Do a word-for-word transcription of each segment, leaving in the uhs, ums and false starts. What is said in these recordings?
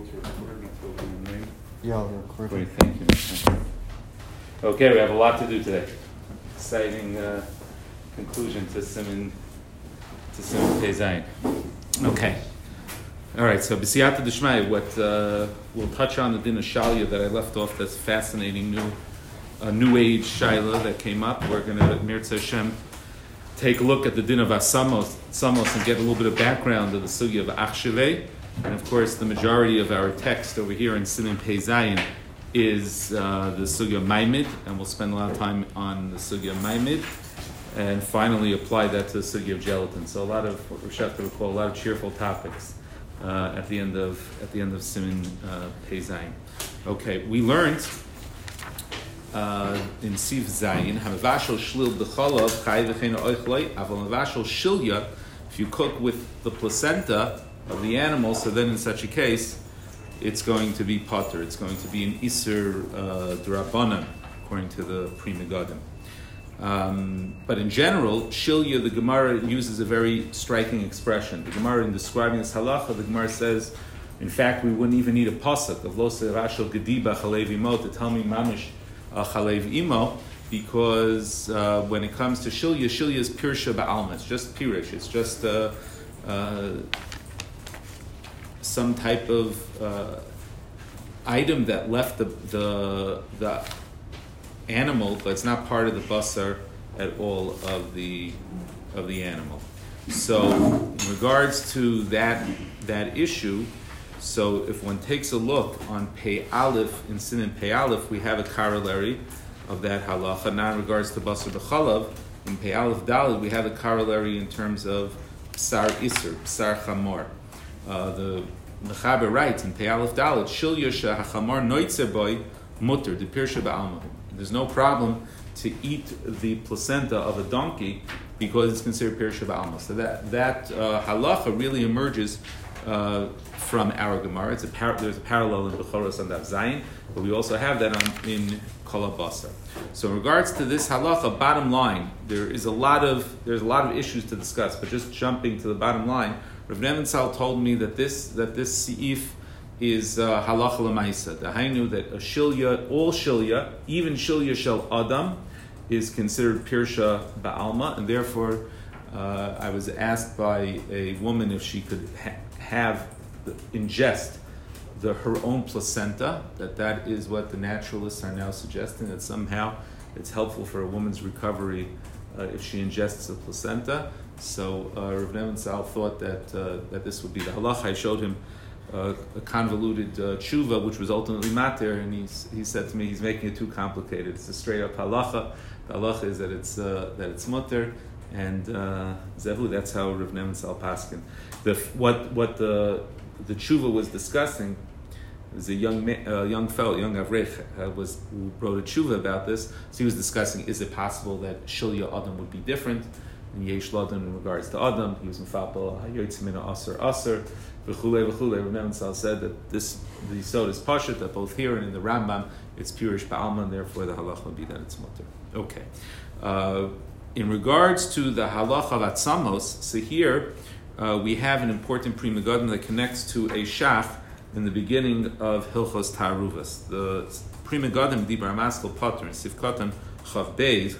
to record until we name. Yeah, I'll record. Great, thank you. Okay, we have a lot to do today. Exciting uh, conclusion to Siman to Siman Pei Zayin. Okay. All right, so B'siyata D'Shmai, what uh, we'll touch on the din of Shalia that I left off. That's fascinating new, uh, new age Shaila that came up. We're going to Mirza Hashem take a look at the din of Asamos, Samos, and get a little bit of background of the sugya of Achshevei. And of course, the majority of our text over here in Siman Pei Zayin is uh, the sugya of Maimid, and we'll spend a lot of time on the sugya of Maimid, and finally apply that to the sugya of gelatin. So a lot of what Rosh Hashanah would call a lot of cheerful topics uh, at the end of at the end of Siman uh, Pei Zayin. Okay, we learned. Uh, in Siv Zayin, Hamavashal Shlil B'chalav Chai V'chein Oichloi Aval Hamavashal Shilya. If you cook with the placenta of the animal, so then in such a case, it's going to be potter. It's going to be an Isser uh, D'Rabbanan, according to the Pri Megadim. Um, but in general, Shilya, the Gemara uses a very striking expression. The Gemara, in describing this halacha, the Gemara says, in fact, we wouldn't even need a pasuk of Lo Serashal Gediba Chalev Imo to tell me mamish Chalev Imo, because uh, when it comes to Shilya, Shilya is Pirsha Ba'alma. It's just Pirish. It's just uh, uh, some type of uh, item that left the, the the animal, but it's not part of the basar at all of the of the animal. So, in regards to that that issue, so if one takes a look on Pei Aleph, in Siman Pei Aleph, we have a corollary of that halacha. Now in regards to Basar B'chalav, in Pei Aleph Daled, we have a corollary in terms of Psar Isser, Psar Chamor. Uh, the Mechaber writes in Pei Aleph Daled, Shilya she'hachamor noitzer boy mutter, de pirsha ba'alma. There's no problem to eat the placenta of a donkey because it's considered pirsha ba'alma. So that, that uh, halacha really emerges Uh, from our Gemara. It's a par- there's a parallel in Bechoros and Daf Zayin, but we also have that on, in Kol HaBasar. So in regards to this halacha, bottom line, there is a lot of there's a lot of issues to discuss. But just jumping to the bottom line, Rav Nebenzahl told me that this that this seif is uh, halacha l'maisa. The hainu that a shilya, all shilya, even shilya shel adam, is considered pirsha ba'alma, and therefore uh, I was asked by a woman if she could ha- have the, ingest the her own placenta, that that is what the naturalists are now suggesting, that somehow it's helpful for a woman's recovery uh, if she ingests the placenta. So uh, Rav Nebenzahl thought that uh, that this would be the halacha. I showed him uh, a convoluted uh, tshuva, which was ultimately mater, and he he said to me he's making it too complicated. It's a straight up halacha. The halacha is that it's uh, that it's mutter. And uh, Zehu, that's how Rav Nebenzahl paskin. The what what the the tshuva was discussing was a young man, uh, young fellow, young avrech, uh, was who wrote a tshuva about this. So he was discussing: is it possible that shilya adam would be different in yesh ladam in regards to adam? He was mefapel hayotzimina aser aser v'chulei v'chulei. Rav Nebenzahl said that this the sod is pashut, that both here and in the Rambam it's purish ba'alma, and therefore the halacha would be that it's mutter. Okay. Uh, In regards to the halacha of atzamos, so here uh, we have an important Pri Megadim that connects to a shach in the beginning of Hilchos Ta'aruvas. The Pri Megadim Dibra Maskal Potter in Sivkatan Chav Beis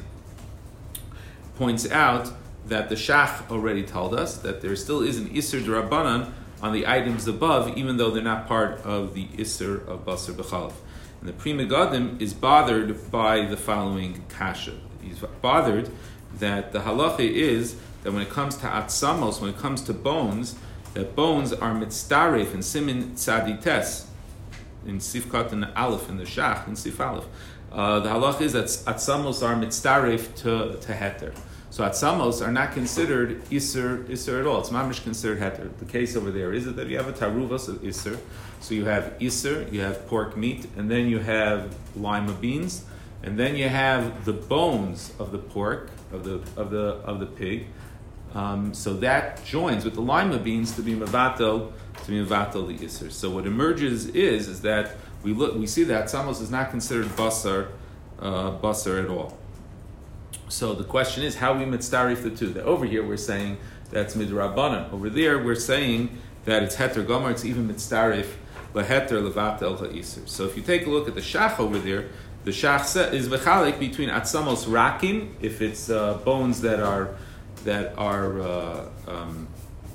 points out that the shach already told us that there still is an Isser D'Rabbanan on the items above, even though they're not part of the Isser of Basar B'chalav. And the Pri Megadim is bothered by the following kasha. He's bothered that the halacha is that when it comes to atzamos, when it comes to bones, that bones are mitzdaref in simin tzadites, in sifkat and aleph, in the shach, in sif aleph. Uh, the halacha is that atzamos are mitzdaref to, to heter. So atzamos are not considered iser, iser at all. It's mamish considered heter. The case over there is that you have a taruvas of iser. So you have iser, you have pork meat, and then you have lima beans, and then you have the bones of the pork, of the of the of the pig. Um, so that joins with the lima beans to be mevatel, to be mevatel the iser. So what emerges is is that we look we see that Samos is not considered basar uh, basar at all. So the question is how we mitzdarif the two. That over here we're saying that's midrabanan. Over there we're saying that it's heter gomer. It's even mitzdarif leheter levatel ha'isur. So if you take a look at the shach over there, the shach is mechalik between atzamos rakim, if it's uh, bones that are that are uh, um,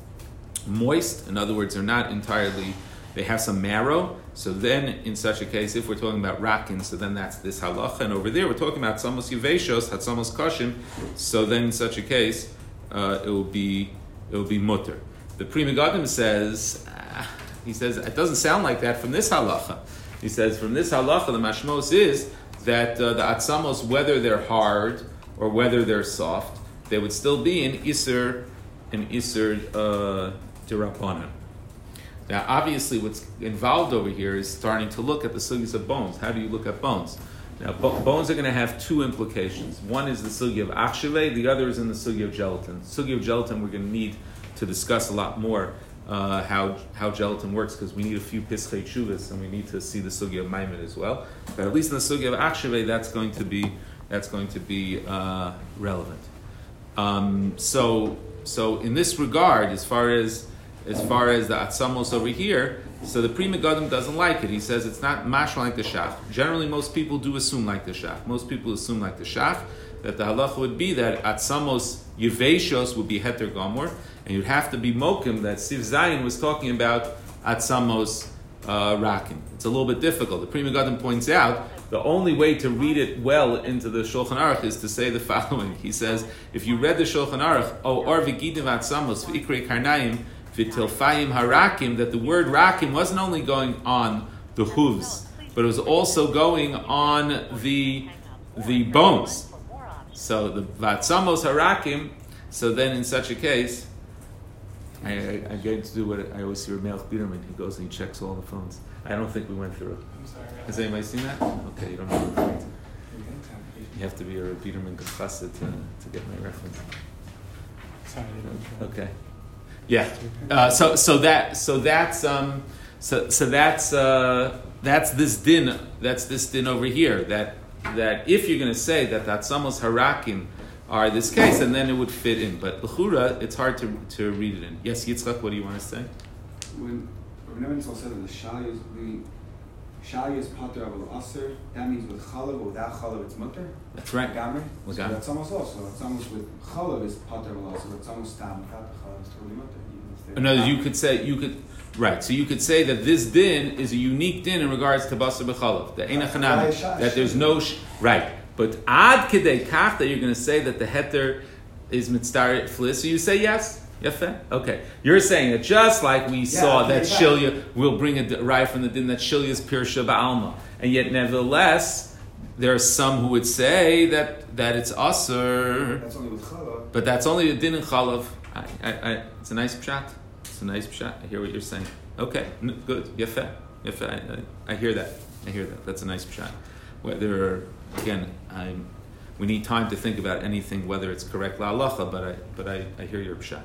moist, in other words, they're not entirely, they have some marrow. So then, in such a case, if we're talking about rakin, so then that's this halacha. And over there, we're talking about tzamos yiveshos, hatzamos kashim. So then, in such a case, uh, it will be it will be mutter. The Pri Megadim says, uh, he says it doesn't sound like that from this halacha. He says from this halacha, the mashmos is that uh, the atzamos, whether they're hard or whether they're soft, they would still be an iser, an iser uh, derabanan. Now, obviously, what's involved over here is starting to look at the sugyas of bones. How do you look at bones? Now, bo- bones are going to have two implications. One is the sugya of achshave, the other is in the sugya of gelatin. Sugya of gelatin, we're going to need to discuss a lot more uh, how how gelatin works, because we need a few pischei tshuvas, and we need to see the sugya of maimed as well. But at least in the sugya of achshave, that's going to be that's going to be uh, relevant. Um, so, so in this regard, as far as As far as the atzamos over here, so the Pri Megadim doesn't like it. He says it's not mashma like the shach. Generally, most people do assume like the shach. Most people assume like the shach, that the halacha would be that atzamos yiveshos would be heter gomor, and you'd have to be mokim that Siv Zayin was talking about atzamos uh, rakim. It's a little bit difficult. The Pri Megadim points out the only way to read it well into the Shulchan Aruch is to say the following. He says, if you read the Shulchan Aruch, o or v'gidim atzamos v'ikre karnayim v'tilfayim harakim, that the word rakim wasn't only going on the hooves, but it was also going on the the bones. So the vatzamos harakim. So then, in such a case, I, I, I get to do what I always see. Melech Biderman, he goes and he checks all the phones. I don't think we went through it. I'm sorry. Has anybody seen that? Okay, you don't have to. You have to be a Biderman Gachasa to to get my reference. Sorry. Okay. Yeah. Uh, so so that so that's um so so that's uh, that's this din that's this din over here, that that if you're going to say that atzamos harakim are this case, and then it would fit in. But l'chura, it's hard to to read it in. Yes, Yitzchak, what do you want to say? When Rabbi Nebenzahl said that the shali is the shali is pater avol aser, that means with chalav or without chalav it's mutter. That's right. Gamre. Was So that? that's almost also. It's almost with chalav is pater avol aser, but it's almost tam without the chalav is totally mutter. No, you could say you could right. So you could say that this din is a unique din in regards to basar b'chalav. The eina chanami, that there's no sh- right. But ad kedei kach that you're going to say that the heter is mitzvah flis. So you say yes. Yafeh. Okay. You're saying that just like we Yeah, saw okay, that yeah. shilya will bring a right from the din that shilya is pirsha ba'alma, and yet nevertheless there are some who would say that that it's aser. That's only with chalav. But that's only a din in chalav. I, I, I, it's a nice pshat. It's a nice pshat. I hear what you're saying. Okay, N- good. Yefeh. Yefeh. I, I, I hear that. I hear that. That's a nice pshat. Whether, again, I'm, we need time to think about anything, whether it's correct la halacha, but I, but I, I hear your pshat.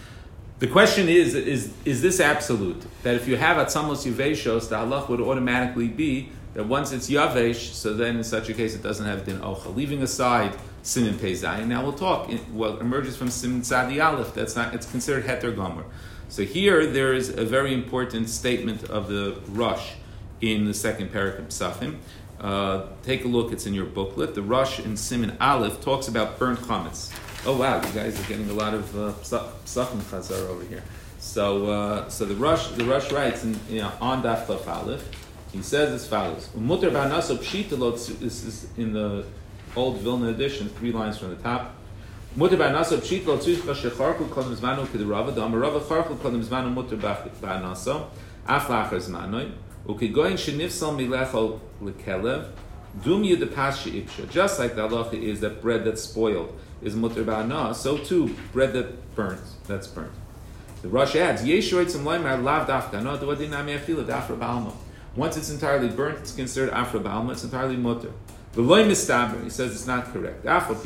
The question is, is, is this absolute? That if you have atzamos yiveshos, the halach would automatically be that once it's yavesh, so then in such a case it doesn't have din ocha. Leaving aside simin pei zayin, now we'll talk. In, what emerges from simin tzadi aleph, that's not, it's considered heter gomer. So here there is a very important statement of the Rush in the second parak of Psachim. Uh, take a look; it's in your booklet. The Rush in Simin Aleph talks about burnt chametz. Oh wow, you guys are getting a lot of uh, Psachim chazar over here. So, uh, so the Rush, the Rush writes in, you know, on Daf Taf Aleph. He says as follows: Umuter ba'naso pshita. This is in the old Vilna edition, three lines from the top. Mutter ba'naso pshit lo tzricha shecharku kol mizmanu k'derava da'amarava charku kol mizmanu mutter ba'naso af lachar zmanoi u'kigoyin shenifsal milechol lekelev dum yedepas she'ipsha. Just like the halacha is that bread that's spoiled is mutter ba'na, so too bread that burns, that's burnt. The Rush adds yeshoitzim loymar lav dafka no duadinami achila dafra ba'alma. Once it's entirely burnt, it's considered afra ba'alma. It's entirely mutter. The loy mistaber, he says it's not correct.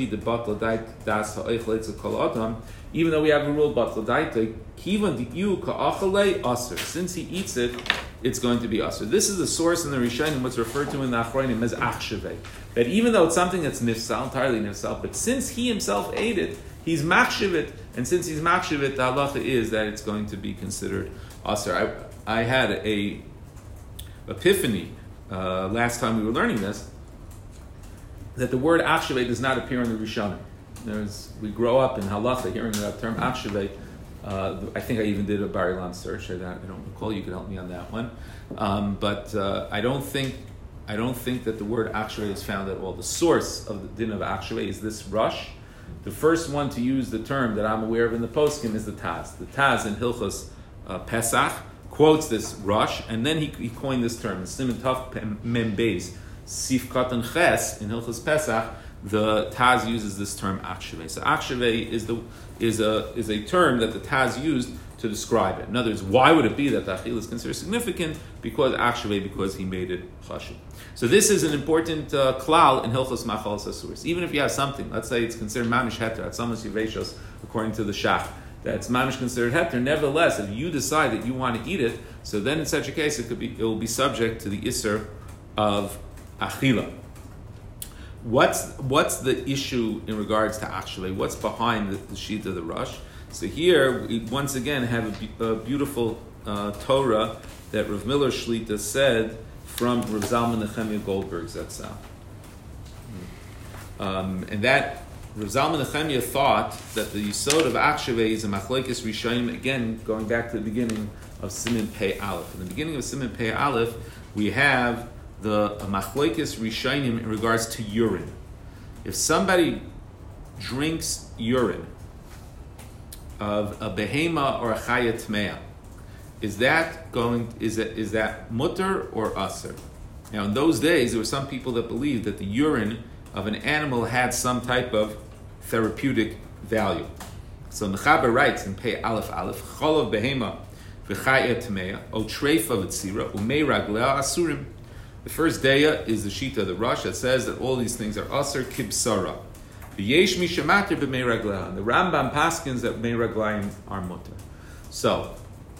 Even though we have a rule batla daita, kivan you ka'achalei aser. Since he eats it, it's going to be aser. This is the source in the Rishonim, what's referred to in the Achronim as achshavei. That even though it's something that's nifsal, entirely nifsal, but since he himself ate it, he's machshavit, and since he's machshavit, the halacha is that it's going to be considered aser. I, I had a epiphany uh, last time we were learning this, that the word achshave does not appear in the Rishonim. There's, we grow up in halacha hearing that term achshave. Uh, I think I even did a Bar Ilan search. I don't, I don't recall. You could help me on that one. Um, but uh, I don't think I don't think that the word achshave is found at all. The source of the din of achshave is this Rush. The first one to use the term that I'm aware of in the poskim is the Taz. The Taz in Hilchos uh, Pesach quotes this Rush, and then he, he coined this term. In Siman Tov Mem Beis Sif Katan Ches in Hilchos Pesach, the Taz uses this term achshave. So achshave is the is a is a term that the Taz used to describe it. In other words, why would it be that the achil is considered significant? Because achshave, because he made it chashuv. So this is an important uh, klal in Hilchos Machalos Asuros. Even if you have something, let's say it's considered mamish heter, at Samas Yiveshos, according to the Shach, that's mamish considered heter. Nevertheless, if you decide that you want to eat it, so then in such a case it could be it will be subject to the isser of achila. What's what's the issue in regards to achshave? What's behind the, the sheet of the Rush? So here we once again have a, a beautiful uh, Torah that Rav Miller Shlita said from Rav Zalman Nechemia Goldberg Zatzal. Um, and that Rav Zalman Nechemia thought that the yisod of achshave is a machlekes rishonim. Again, going back to the beginning of Siman Pei Aleph. In the beginning of Siman Pei Aleph, we have the machlekes rishonim in regards to urine. If somebody drinks urine of a behema or a chaya tmeya, is that going? Is that is that mutter or aser? Now, in those days, there were some people that believed that the urine of an animal had some type of therapeutic value. So Mechaber writes in Pei Aleph Aleph, Cholav behema v'chaya tmeya o treifa v'tzira umei raglea asurim. The first daya is the shita of the Rush that says that all these things are aser kibsara. V'yesh mishamatir b'mei raglea. And the Rambam paskins that mei raglayim are mutter. So,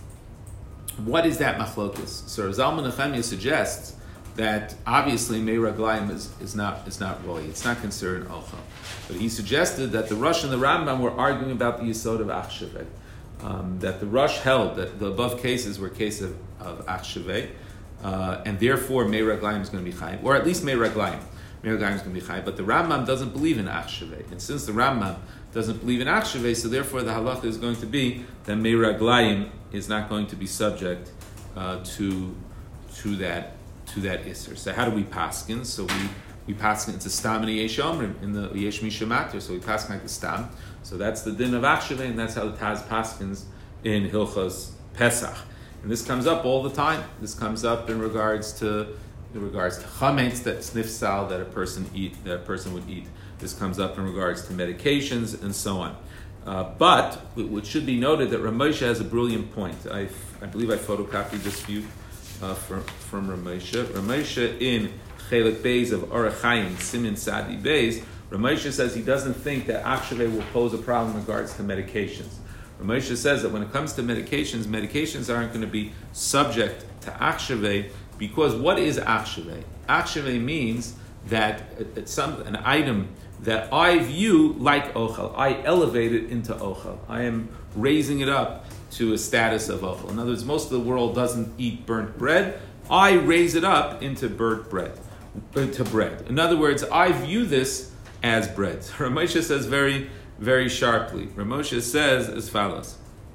what is that machlokus? So Zalman Nechemia suggests that obviously mei raglayim is, is not is not roy. It's not considered ochel. But he suggested that the Rush and the Rambam were arguing about the yisod of achshave. Um, that the Rush held that the above cases were cases of, of achshave. Uh, and therefore, Mei Raglayim is going to be chayim, or at least Mei Raglayim. Mei Raglayim is going to be chayim. But the Rambam doesn't believe in achshave, and since the Rambam doesn't believe in achshave, so therefore the halacha is going to be that Mei Raglayim is not going to be subject uh, to to that to that isser. So how do we paskin? So we we paskin it's a stam and yesh omrim in the yesh mishamater. So we paskin like the stam. So that's the din of achshave, and that's how the Taz paskins in Hilchos Pesach. And this comes up all the time. This comes up in regards to in regards to chametz, that snifsal that a person eat that a person would eat. This comes up in regards to medications and so on. Uh, but what should be noted that Ramosha has a brilliant point. I I believe I photocopied this view uh, from from Ramosha. Ramosha in Chelik Beis of Orach Chaim Simin Sadi Beis. Ramosha says he doesn't think that achshave will pose a problem in regards to medications. Ramosha says that when it comes to medications, medications aren't going to be subject to achshave because what is achshave? Achshave means that it's some an item that I view like ochel. I elevate it into ochel. I am raising it up to a status of ochel. In other words, most of the world doesn't eat burnt bread. I raise it up into burnt bread, into bread. In other words, I view this as bread. Ramosha says very very sharply. Ramosha says as follows: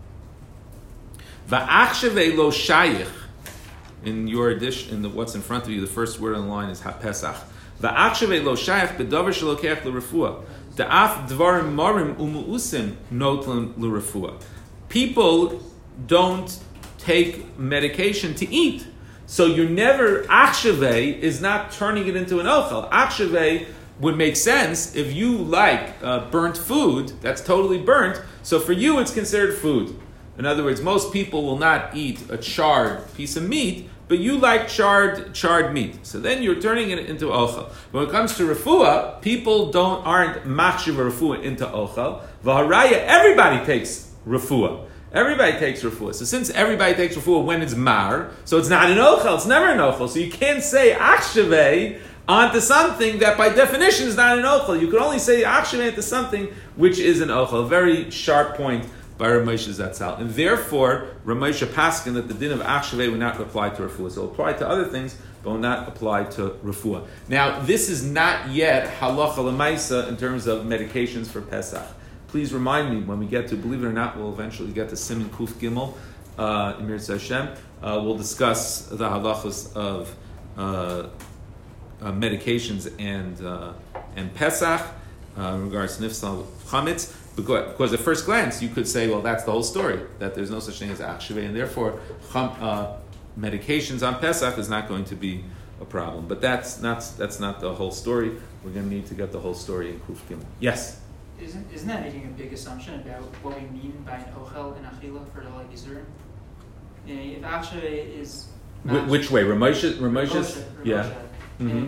Va'achshave lo shayich. In your edition, in the what's in front of you, the first word on the line is hapesach. Va'achshave lo shayich bedavar shelokech l'refuah. Da'af dvarim marim umuusim notlan l'refuah. People don't take medication to eat, so you're never achshave is not turning it into an ochel. Achshave would make sense if you like uh, burnt food, that's totally burnt, so for you it's considered food. In other words, most people will not eat a charred piece of meat, but you like charred charred meat. So then you're turning it into ochel. When it comes to refuah, people don't aren't machshiv refuah into ochel. V'haraya, everybody takes refuah. Everybody takes refuah. So since everybody takes refuah when it's mar, so it's not an ochel, it's never an ochel. So you can't say achshave onto something that by definition is not an ochel. You can only say achshave onto something which is an ochel. A very sharp point by Ramosha Zatzal. And therefore, Ramosha Paskin that the din of Achshavei would not apply to Refuah. So it will apply to other things, but will not apply to Refuah. Now, this is not yet halacha l'maisa in terms of medications for Pesach. Please remind me when we get to, believe it or not, we'll eventually get to Siman Kuf Gimel, uh, in Mirza Hashem. Uh, we'll discuss the halachas of uh, uh, medications and uh, and Pesach uh, in regards to Nifsal Chametz. Because, because at first glance, you could say, well, that's the whole story, that there's no such thing as Achshavei, and therefore cham, uh, medications on Pesach is not going to be a problem. But that's not, that's not the whole story. We're going to need to get the whole story in Kuf Gimel. Yes? Isn't, isn't that making a big assumption about what we mean by an ochel and achila for the like Yisurim? You know, if Achshavei is... Wh- which way? Ramosha? Ramosha? Yeah. Mm-hmm.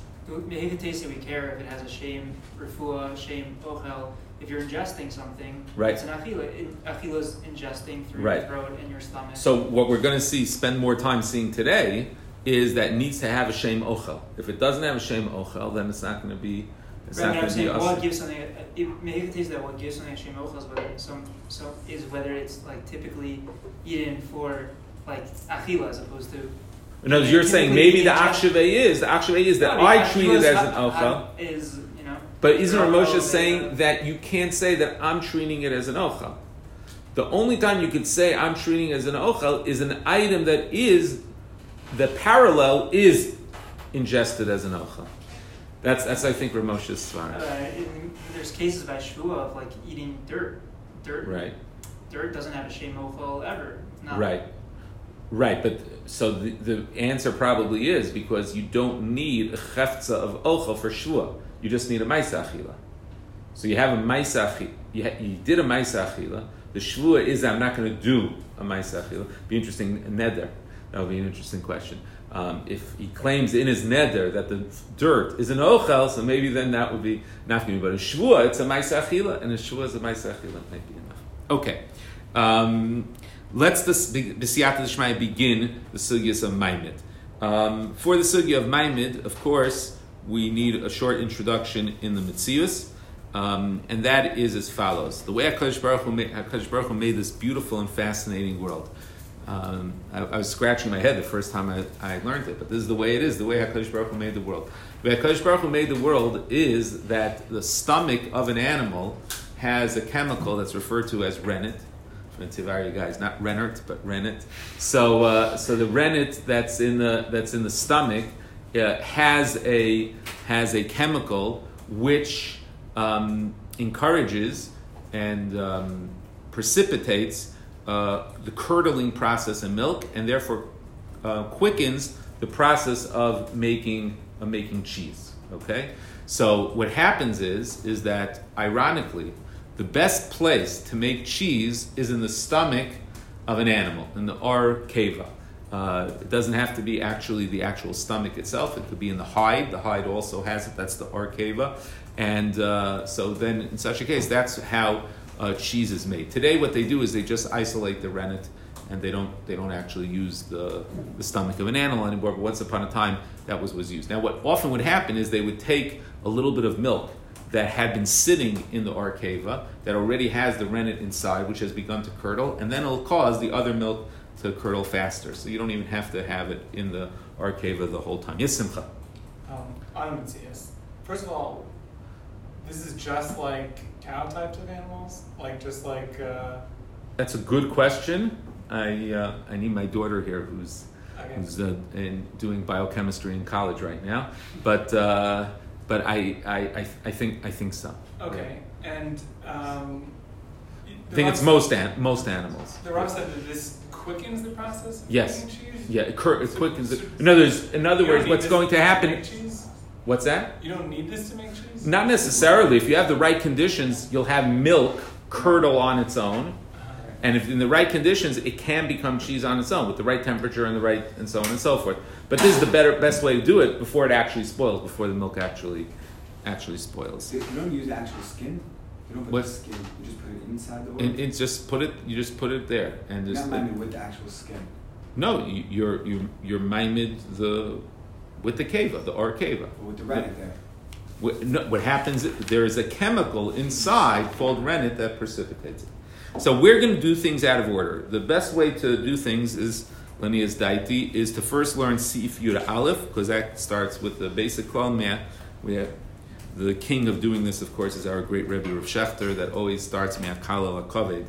We care if it has a shame refuah, shame ochel. If you're ingesting something, right. It's an achila. Achila is ingesting through right. your throat and your stomach. So what we're going to see, spend more time seeing today, is that it needs to have a shame ochel. If it doesn't have a shame ochel, then it's not going to be. It's right, not going to be. What gives something? It may taste that what gives something a shame ochel is whether some so is whether it's like typically eaten for like achila as opposed to. No, you're saying maybe the achshavei is the achshavei is that no, I treat it as an ha- ochel. Is you know. But isn't Ramosha uh, saying that you can't say that I'm treating it as an ochel? The only time you could say I'm treating it as an ochel is an item that is, the parallel is ingested as an ochel. That's, that's I think, Ramosha's svara. Uh, in, there's cases by shvua of like eating dirt. Dirt. Right. Dirt doesn't have a shem ochel ever. No. Right. Right, but so the, the answer probably is because you don't need a cheftza of ochel for shvua. You just need a ma'isa achila. So you have a ma'isa achila. You, ha- you did a ma'isa achila. The shvua is I'm not going to do a ma'isa achila. Be interesting neder. That would be an interesting question. Um, if he claims in his neder that the dirt is an ochel, so maybe then that would be not going to be. But a shvua, it's a ma'isa achila, and a shvua is a ma'isa achila. It might be enough. Okay. Um, let's this b'siyata d'shmaya begin the sugyas of Maimid. Um, for the sugya of Maimid, of course, we need a short introduction in the Metzius, um, and that is as follows. The way HaKadosh Baruch Hu made, HaKadosh Baruch Hu made this beautiful and fascinating world. Um, I, I was scratching my head the first time I, I learned it, but this is the way it is, the way HaKadosh Baruch Hu made the world. The way HaKadosh Baruch Hu made the world is that the stomach of an animal has a chemical that's referred to as rennet. From Tivari guys, not rennet, but rennet. So, uh, so the rennet that's in the that's in the stomach Uh, has a has a chemical which um, encourages and um, precipitates uh, the curdling process in milk, and therefore uh, quickens the process of making of making cheese. Okay, so what happens is is that ironically, the best place to make cheese is in the stomach of an animal, in the or cava. Uh, it doesn't have to be actually the actual stomach itself. It could be in the hide. The hide also has it. That's the arcava. And uh, so then in such a case, that's how uh, cheese is made. Today what they do is they just isolate the rennet and they don't they don't actually use the, the stomach of an animal anymore. But once upon a time, that was, was used. Now what often would happen is they would take a little bit of milk that had been sitting in the arcava, that already has the rennet inside, which has begun to curdle, and then it'll cause the other milk to curdle faster. So you don't even have to have it in the arcava the whole time. Yes, Simcha? Um, I'm Matthias. First of all, this is just like cow types of animals? Like just like... Uh... That's a good question. I uh, I need my daughter here who's, okay. who's uh, in, doing biochemistry in college right now. But uh, but I, I, I, I think I think so. Okay. And um, I think it's most an, most animals. The Rav said that this quickens the process of yes. making cheese? Yeah, it, cur- it so, quickens so, it. In other words, in other words what's going to happen... To make cheese? What's that? You don't need this to make cheese? Not necessarily. If you have the right conditions, you'll have milk curdle on its own. And if in the right conditions, it can become cheese on its own with the right temperature and the right and so on and so forth. But this is the better best way to do it before it actually spoils, before the milk actually actually spoils. You don't use actual skin. You don't put what? the skin. You just put it inside the It, wood. it's just put it. You just put it there, and You're just not miming with the actual skin. no. You, you're you you're mimid the with the keva, the or keva. Or with the rennet there. What, no, what happens? There is a chemical inside called rennet that precipitates it. So we're going to do things out of order. The best way to do things is, Lenias Daiti, is to first learn Sif Yud Aleph, because that starts with the basic Klal Meh. We have the king of doing this, of course, is our great Rebbe Rav Shechter, that always starts Me'akal al Kaved.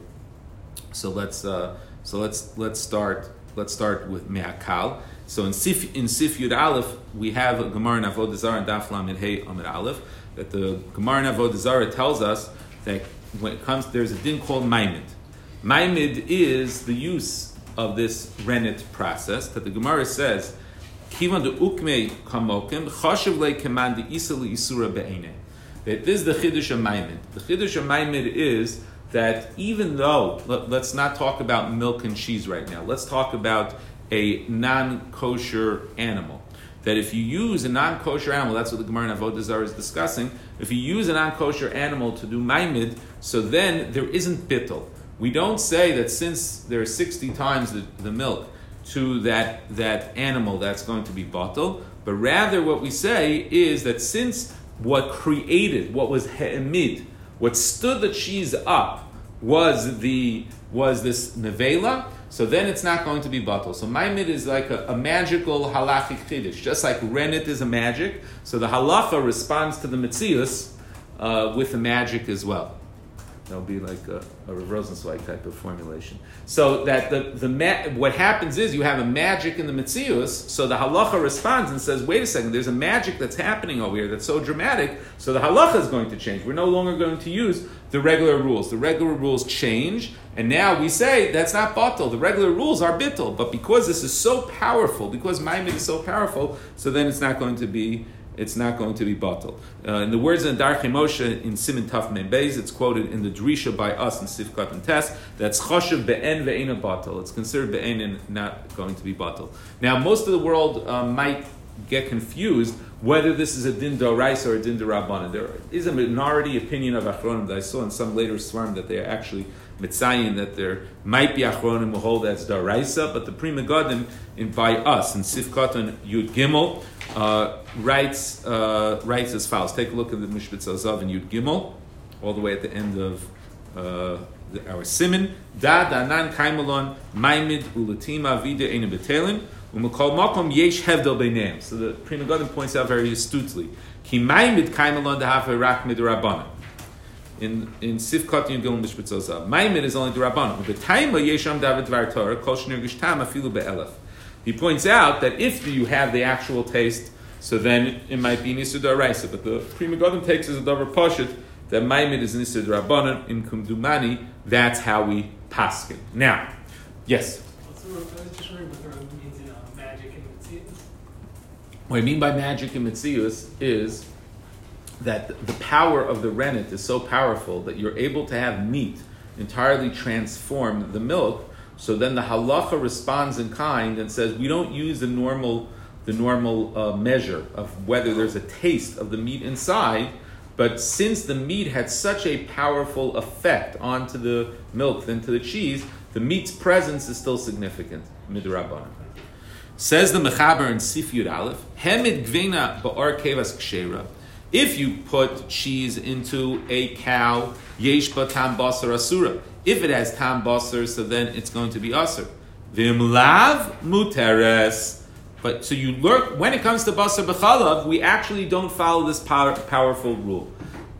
So let's uh, so let's let's start let's start with Me'akal. So in Sif in Sif Yud Aleph we have a Gemara in Avodah Zarah and Daf Lamed Hey Amid Aleph, that the Gemara in Avodah Zarah tells us that when it comes, there's a din called Maimid. Maimid is the use of this rennet process that the Gemara says, Kivan de ukmei kamokim chashiv le keman de isa le isura be'ene. That this is the chiddush of Maimid. The chiddush of Maimid is that even though, let, let's not talk about milk and cheese right now. Let's talk about a non-kosher animal. That if you use a non-kosher animal, that's what the Gemara in Avodah Zarah is discussing. If you use a non-kosher animal to do Maimid, so then there isn't bittul. We don't say that since there are sixty times the, the milk to that, that animal that's going to be batel, but rather what we say is that since what created, what was he'emid, what stood the cheese up was the was this nevela, so then it's not going to be batel. So Maimid is like a, a magical halachic chiddush, just like rennet is a magic. So the halacha responds to the metzius uh, with the magic as well. That'll be like a, a Rosenzweig type of formulation. So that the, the ma- what happens is you have a magic in the Metzius, so the halacha responds and says, wait a second, there's a magic that's happening over here that's so dramatic, so the halacha is going to change. We're no longer going to use the regular rules. The regular rules change, and now we say that's not batel. The regular rules are bittul, but because this is so powerful, because Maimid is so powerful, so then it's not going to be It's not going to be batel. Uh, in the words in Darchei Moshe in Siman Taf Mem Beis, it's quoted in the Drisha by us in Sifkat and Tes, that's chashav be'en ve'ena batel. It's considered be'en and not going to be batel. Now, most of the world uh, might get confused whether this is a din d'oraisa or a din d'rabbanan. There is a minority opinion of Achronim that I saw in some later svarim that they are actually mitzayin, that there might be Achronim who hold that's d'oraisa, but the Pri Megadim in by us in Sifkat and Yud Gimel uh, writes uh, writes as follows. Take a look at the Mishpat Zazav in Yud Gimel, all the way at the end of uh, the, our simin. Da danan kaimalon maimid ulatima vida ena betelin umekol makom yesh hevdel beineim. So the Pri Megadim points out very astutely, ki maimid kaimalon dahav rak midrabanan. In in Sifkat Yud Gimel Mishpat Zazav, maimid is only derabanan. Ubetaima yesham david dvar Torah kol shnirgish tam afilu be'elef. He points out that if you have the actual taste, so then it might be Nisur D'Oraisa. But the Pri Megadim takes as a davar pashut that Maimid is Nisur D'Rabbanan in Kumdumani. That's how we paskin. Now, yes. So I was just wondering what the Rebbe means in uh, magic and Metzius. What I mean by magic and Metzius is that the power of the rennet is so powerful that you're able to have meat entirely transform the milk. So then the halacha responds in kind and says, we don't use the normal the normal uh, measure of whether there's a taste of the meat inside, but since the meat had such a powerful effect onto the milk than to the cheese, the meat's presence is still significant. Midrabanan. Says the Mechaber in Sif Yud Aleph, Hemid gvena ba'or kevas kshera. If you put cheese into a cow, yesh ba tam basar asura. If it has tam basar, so then it's going to be asur. Vim lav muteres. But so you learn, when it comes to basar b'chalav, we actually don't follow this power, powerful rule.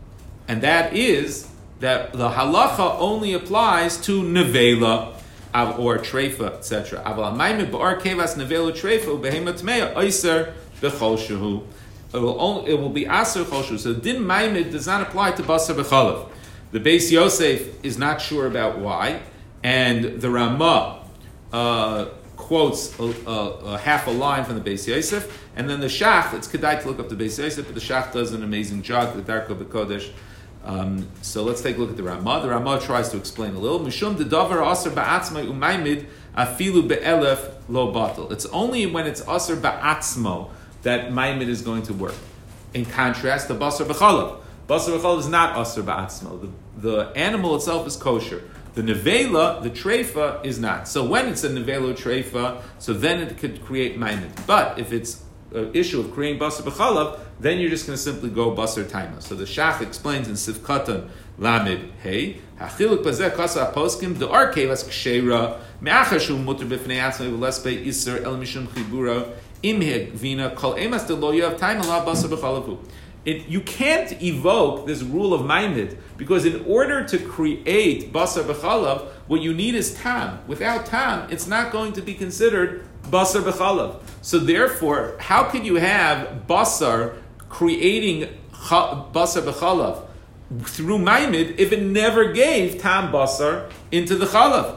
And that is that the halacha only applies to nevela or treifa, et cetera. Aval ma'imid ba'ar kevas nevela treifa behema tmeya oiser b'chol shehu. It will only, it will be aser chol shehu. So din ma'imid does not apply to basar b'chalav. The Beis Yosef is not sure about why, and the Ramah uh, quotes a, a, a half a line from the Beis Yosef, and then the Shach, it's kedai to look up the Beis Yosef, but the Shach does an amazing job, the Darko B'Kodesh. Um, so let's take a look at the Ramah. The Ramah tries to explain a little. Mishum de davar aser ba'atzmai umaymid afilu be'elef lo batel. It's only when it's aser ba'atzmo that maymid is going to work. In contrast, the basar b'chalav. Basar b'chalav is not aser ba'atzmo. The, the animal itself is kosher. The nevela, the treifa, is not. So when it's a nevela treifa, so then it could create maimid. But if it's uh, issue of creating basar b'chalav, then you're just going to simply go basar taima. So the Shach explains in Sivkatan Lamed Hey, Hachiluk bazeh kasa poskim the arkevas kshera me'achashu muter b'fnei atzmei v'lespe iser el mishum chibura imheg vina kol emas de lo yav taima la basar b'chalavu. It, you can't evoke this rule of Maimid, because in order to create basar b'chalav, what you need is tam. Without tam, it's not going to be considered basar b'chalav. So therefore, how could you have basar creating basar b'chalav through Maimid if it never gave tam basar into the chalav?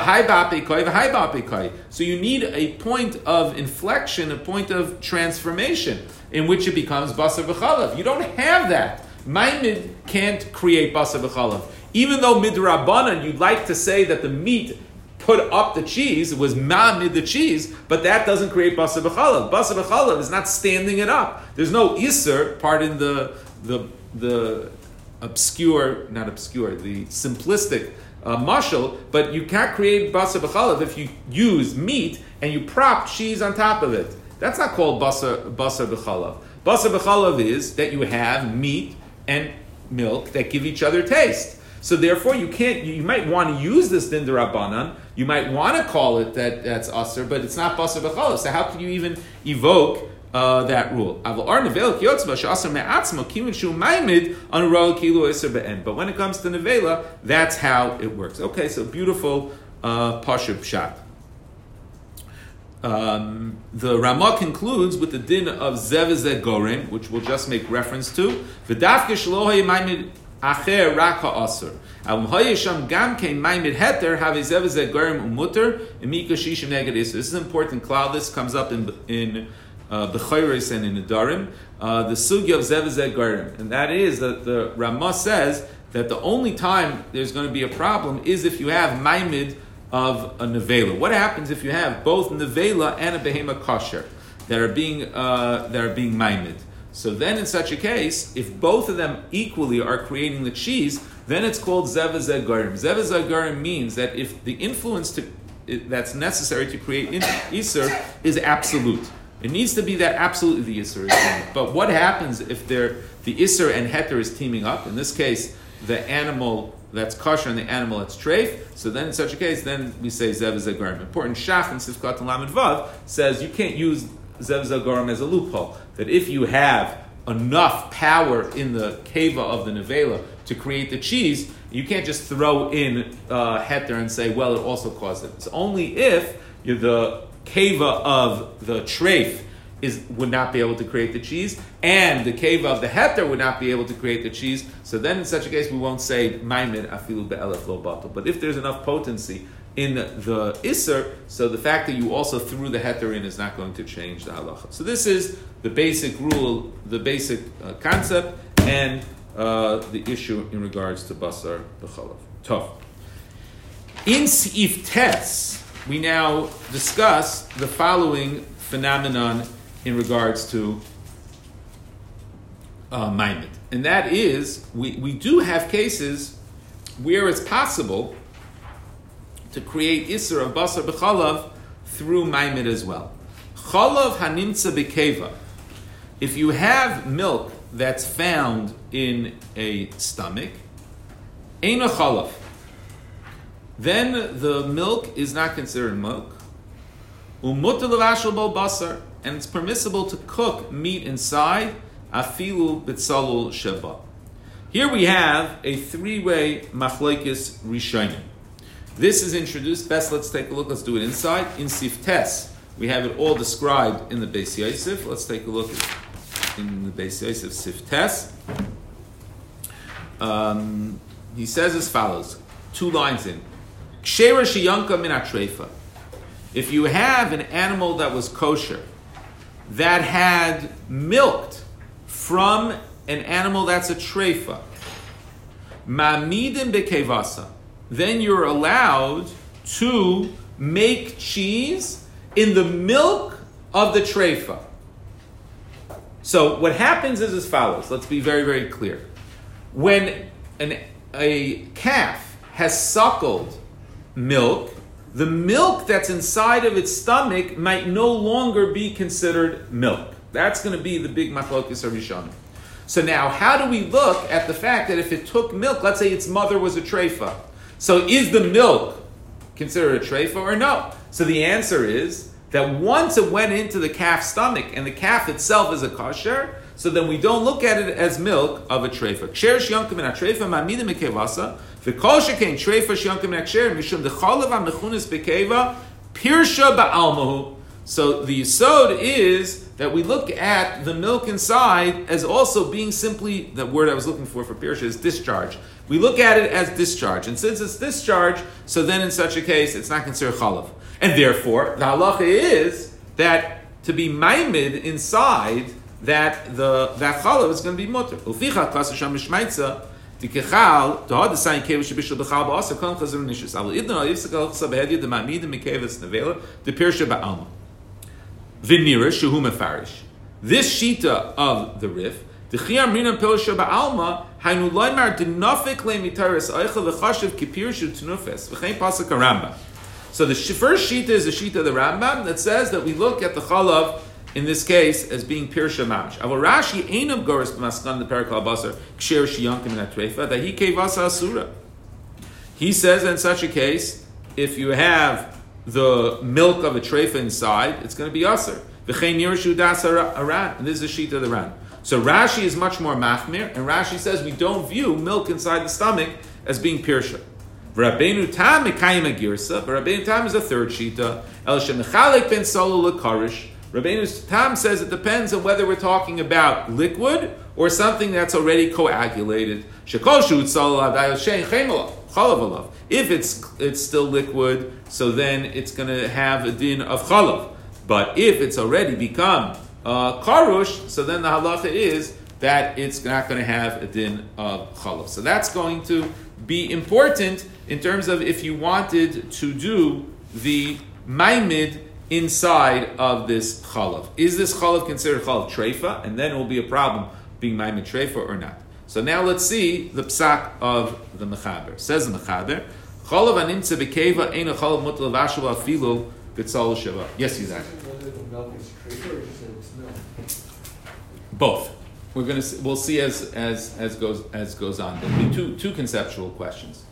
So you need a point of inflection, a point of transformation in which it becomes basar b'chalav. You don't have that. Maimid can't create basar b'chalav. Even though midrabanan, you'd like to say that the meat put up the cheese, it was ma'amid the cheese, but that doesn't create basar b'chalav. Basar b'chalav is not standing it up. There's no iser, pardon the the the obscure, not obscure, the simplistic uh, mashal, but you can't create basar b'chalav if you use meat and you prop cheese on top of it. That's not called basar basar b'chalav. Basar b'chalav is that you have meat and milk that give each other taste. So therefore, you can't. You might want to use this din d'Rabbanan. You might want to call it that that's aser, but it's not basar b'chalav. So how can you even evoke uh, that rule? But when it comes to nevela, that's how it works. Okay, so beautiful uh, pashut pshat. Um, the Ramah concludes with the din of zevizeh gorim, which we'll just make reference to. V'dafke shlohay maimid acher rak ha'aser. Al hayesham gam kein maimid heter have zevizeh gorim umuter imika shishim neged iser. This is an important cloud. This comes up in in uh, Bechayres and in Nedarim. Uh, the sugya of zevizeh gorim, and that is that the Ramah says that the only time there's going to be a problem is if you have maimid of a nevela. What happens if you have both nevela and a behema kosher that are being uh, that are being maimid? So then, in such a case, if both of them equally are creating the cheese, then it's called zevizeh gorim. Zevizeh gorim means that if the influence to, that's necessary to create iser is absolute, it needs to be that absolutely the iser is teaming. But what happens if they're, the iser and heter is teaming up? In this case, the animal that's kosher and the animal that's treif. So then, in such a case, then we say zevizeh gorim. Important shach in Sifkat and Lamed Vav says you can't use zevizeh gorim as a loophole. That if you have enough power in the keva of the nevela to create the cheese, you can't just throw in uh, heter and say, well, it also caused it. It's only if you're the keva of the treif is would not be able to create the cheese, and the keva of the heter would not be able to create the cheese. So then, in such a case, we won't say maimid afilu be'elef lo batel. But if there's enough potency in the iser, so the fact that you also threw the heter in is not going to change the halacha. So this is the basic rule, the basic uh, concept, and uh, the issue in regards to basar b'chalav. Tov. In Seif Tes, we now discuss the following phenomenon in regards to uh, maimid. And that is, we, we do have cases where it's possible to create isser of basar b'chalav through maimid as well. Chalav hanimtza b'keva. If you have milk that's found in a stomach, ein a chalav, then the milk is not considered milk. Umutar l'vashel bo basar, and it's permissible to cook meat inside, afilu b'tzalul sheba. Here we have a three-way machlekes rishonim. This is introduced. Best, let's take a look. Let's do it inside. In Seif Tes, we have it all described in the Beis Yosef. Let's take a look in the Beis Yosef Seif Tes. Um, he says as follows, two lines in. Ksheira sheyanka min atreifa. If you have an animal that was kosher, that had milked from an animal that's a treifa, ma'amidim bekevasa, then you're allowed to make cheese in the milk of the treifa. So what happens is as follows. Let's be very, very clear. When an, a calf has suckled milk, the milk that's inside of its stomach might no longer be considered milk. That's going to be the big machlokes of Rishonim. So now, how do we look at the fact that if it took milk, let's say its mother was a treifa, so is the milk considered a treifa or no? So the answer is that once it went into the calf's stomach and the calf itself is a kosher, so then we don't look at it as milk of a treifa. Ksher shyankim min ha-treifa ma'amidim mekevasa v'kol shekein treifa shyankim min ha-ksher mishum decholav ha-mechunis bekeva pirsha ba'almahu. So the yesod is that we look at the milk inside as also being simply, the word I was looking for for pirsha is discharge. We look at it as discharge. And since it's discharge, so then in such a case, it's not considered chalav. And therefore, the halacha is that to be maimed inside, that the that chalav is going to be mutter. Uficha kasa sham mishmaitza tikechal to had the sign kevish bishul b'chal ba'asar kon chazur nishus. Avol idna yifsakal chsabehedi the mamid mikevis nevela the pirsha ba'alma. V'nira shehu mefarish. This shita of the Rif, the chiyam rinam pirsha ba'alma hainu loymar denafik le'mitaris oichel v'chashiv kipirshu tenufes v'chein pasuk Rambam. So the first shita is the shita of the Rambam that says that we look at the chalav in this case as being pirsha mamish. Avol Rashi einam goris b'maskan the perakal basar ksher shiyankim in that treifa that he kevasa asura. He says in such a case, if you have the milk of a treifa inside, it's going to be aser. V'chein nirshu das aran, and this is the shita of the Ran. So Rashi is much more machmir, and Rashi says we don't view milk inside the stomach as being pirsha. Rabbeinu Tam mekayim agirsa, but Rabbeinu Tam is a third shita. El shemechalek ben solo lekarish. Rabbeinu Tam says it depends on whether we're talking about liquid or something that's already coagulated. Shekol shut solo adayo shein chemela chalav alav. If it's it's still liquid, so then it's going to have a din of chalav. But if it's already become uh, karush, so then the halacha is that it's not going to have a din of chalav. So that's going to be important in terms of if you wanted to do the maimid inside of this chalav. Is this chalav considered chalav treifa? And then it will be a problem being maimid treifa or not. So now let's see the psak of the mechaber. Says the mechaber, chalav animtze bekeva ein chalav mutal v'ashav afilu b'tzal sheva. Yes, exactly. Both. We're going to we'll see as as as goes as goes on. There'll be two two conceptual questions.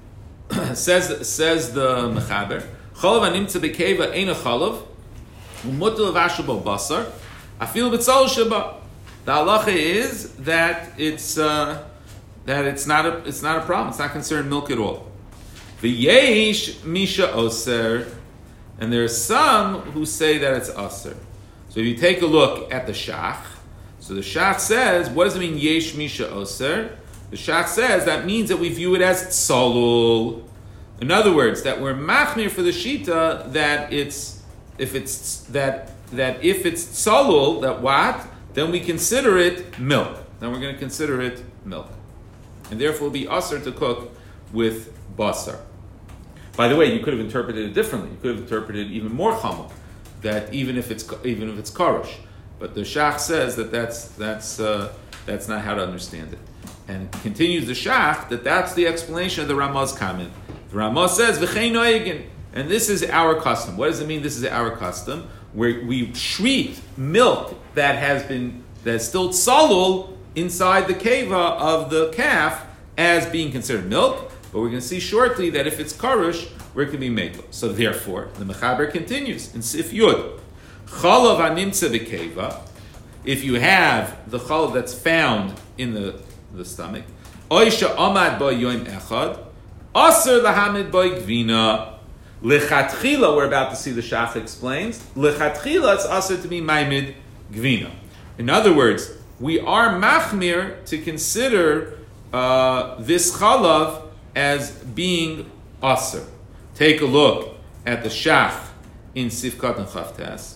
says says the mechaber, chalav animtze bekeva ein chalav mutal v'ashav basar afilu b'tzal sheva. The halacha is that it's uh, that it's not a it's not a problem. It's not considered milk at all. V'yesh misha oser, and there are some who say that it's aser. So if you take a look at the shach, so the shach says, what does it mean yesh misha oser? The shach says that means that we view it as tsalul. In other words, that we're machmir for the shita that it's if it's that that if it's tsalul, that what? Then we consider it milk. Then we're going to consider it milk. And therefore it will be aser to cook with basar. By the way, you could have interpreted it differently. You could have interpreted it even more chamor, that even if it's even if it's karush. But the shach says that that's that's uh, that's not how to understand it. And continues the shach that that's the explanation of the Ramah's comment. The Ramah says v'chein noegin, and this is our custom. What does it mean? This is our custom, where we treat milk that has been that's still tsalul inside the keva of the calf as being considered milk. But we're going to see shortly that if it's karush, where it can be made. So therefore, the mechaber continues in Sif Yud. Chalav animtze bekeva. If you have the chalav that's found in the, the stomach, oisha amad bo yom echad, aser lahamid bo gvina. Lechatchila, we're about to see the shach explains. Lechatchila, it's aser to be maimid gvina. In other words, we are machmir to consider uh, this chalav as being aser. Take a look at the shach in Sifkat and Chavtas.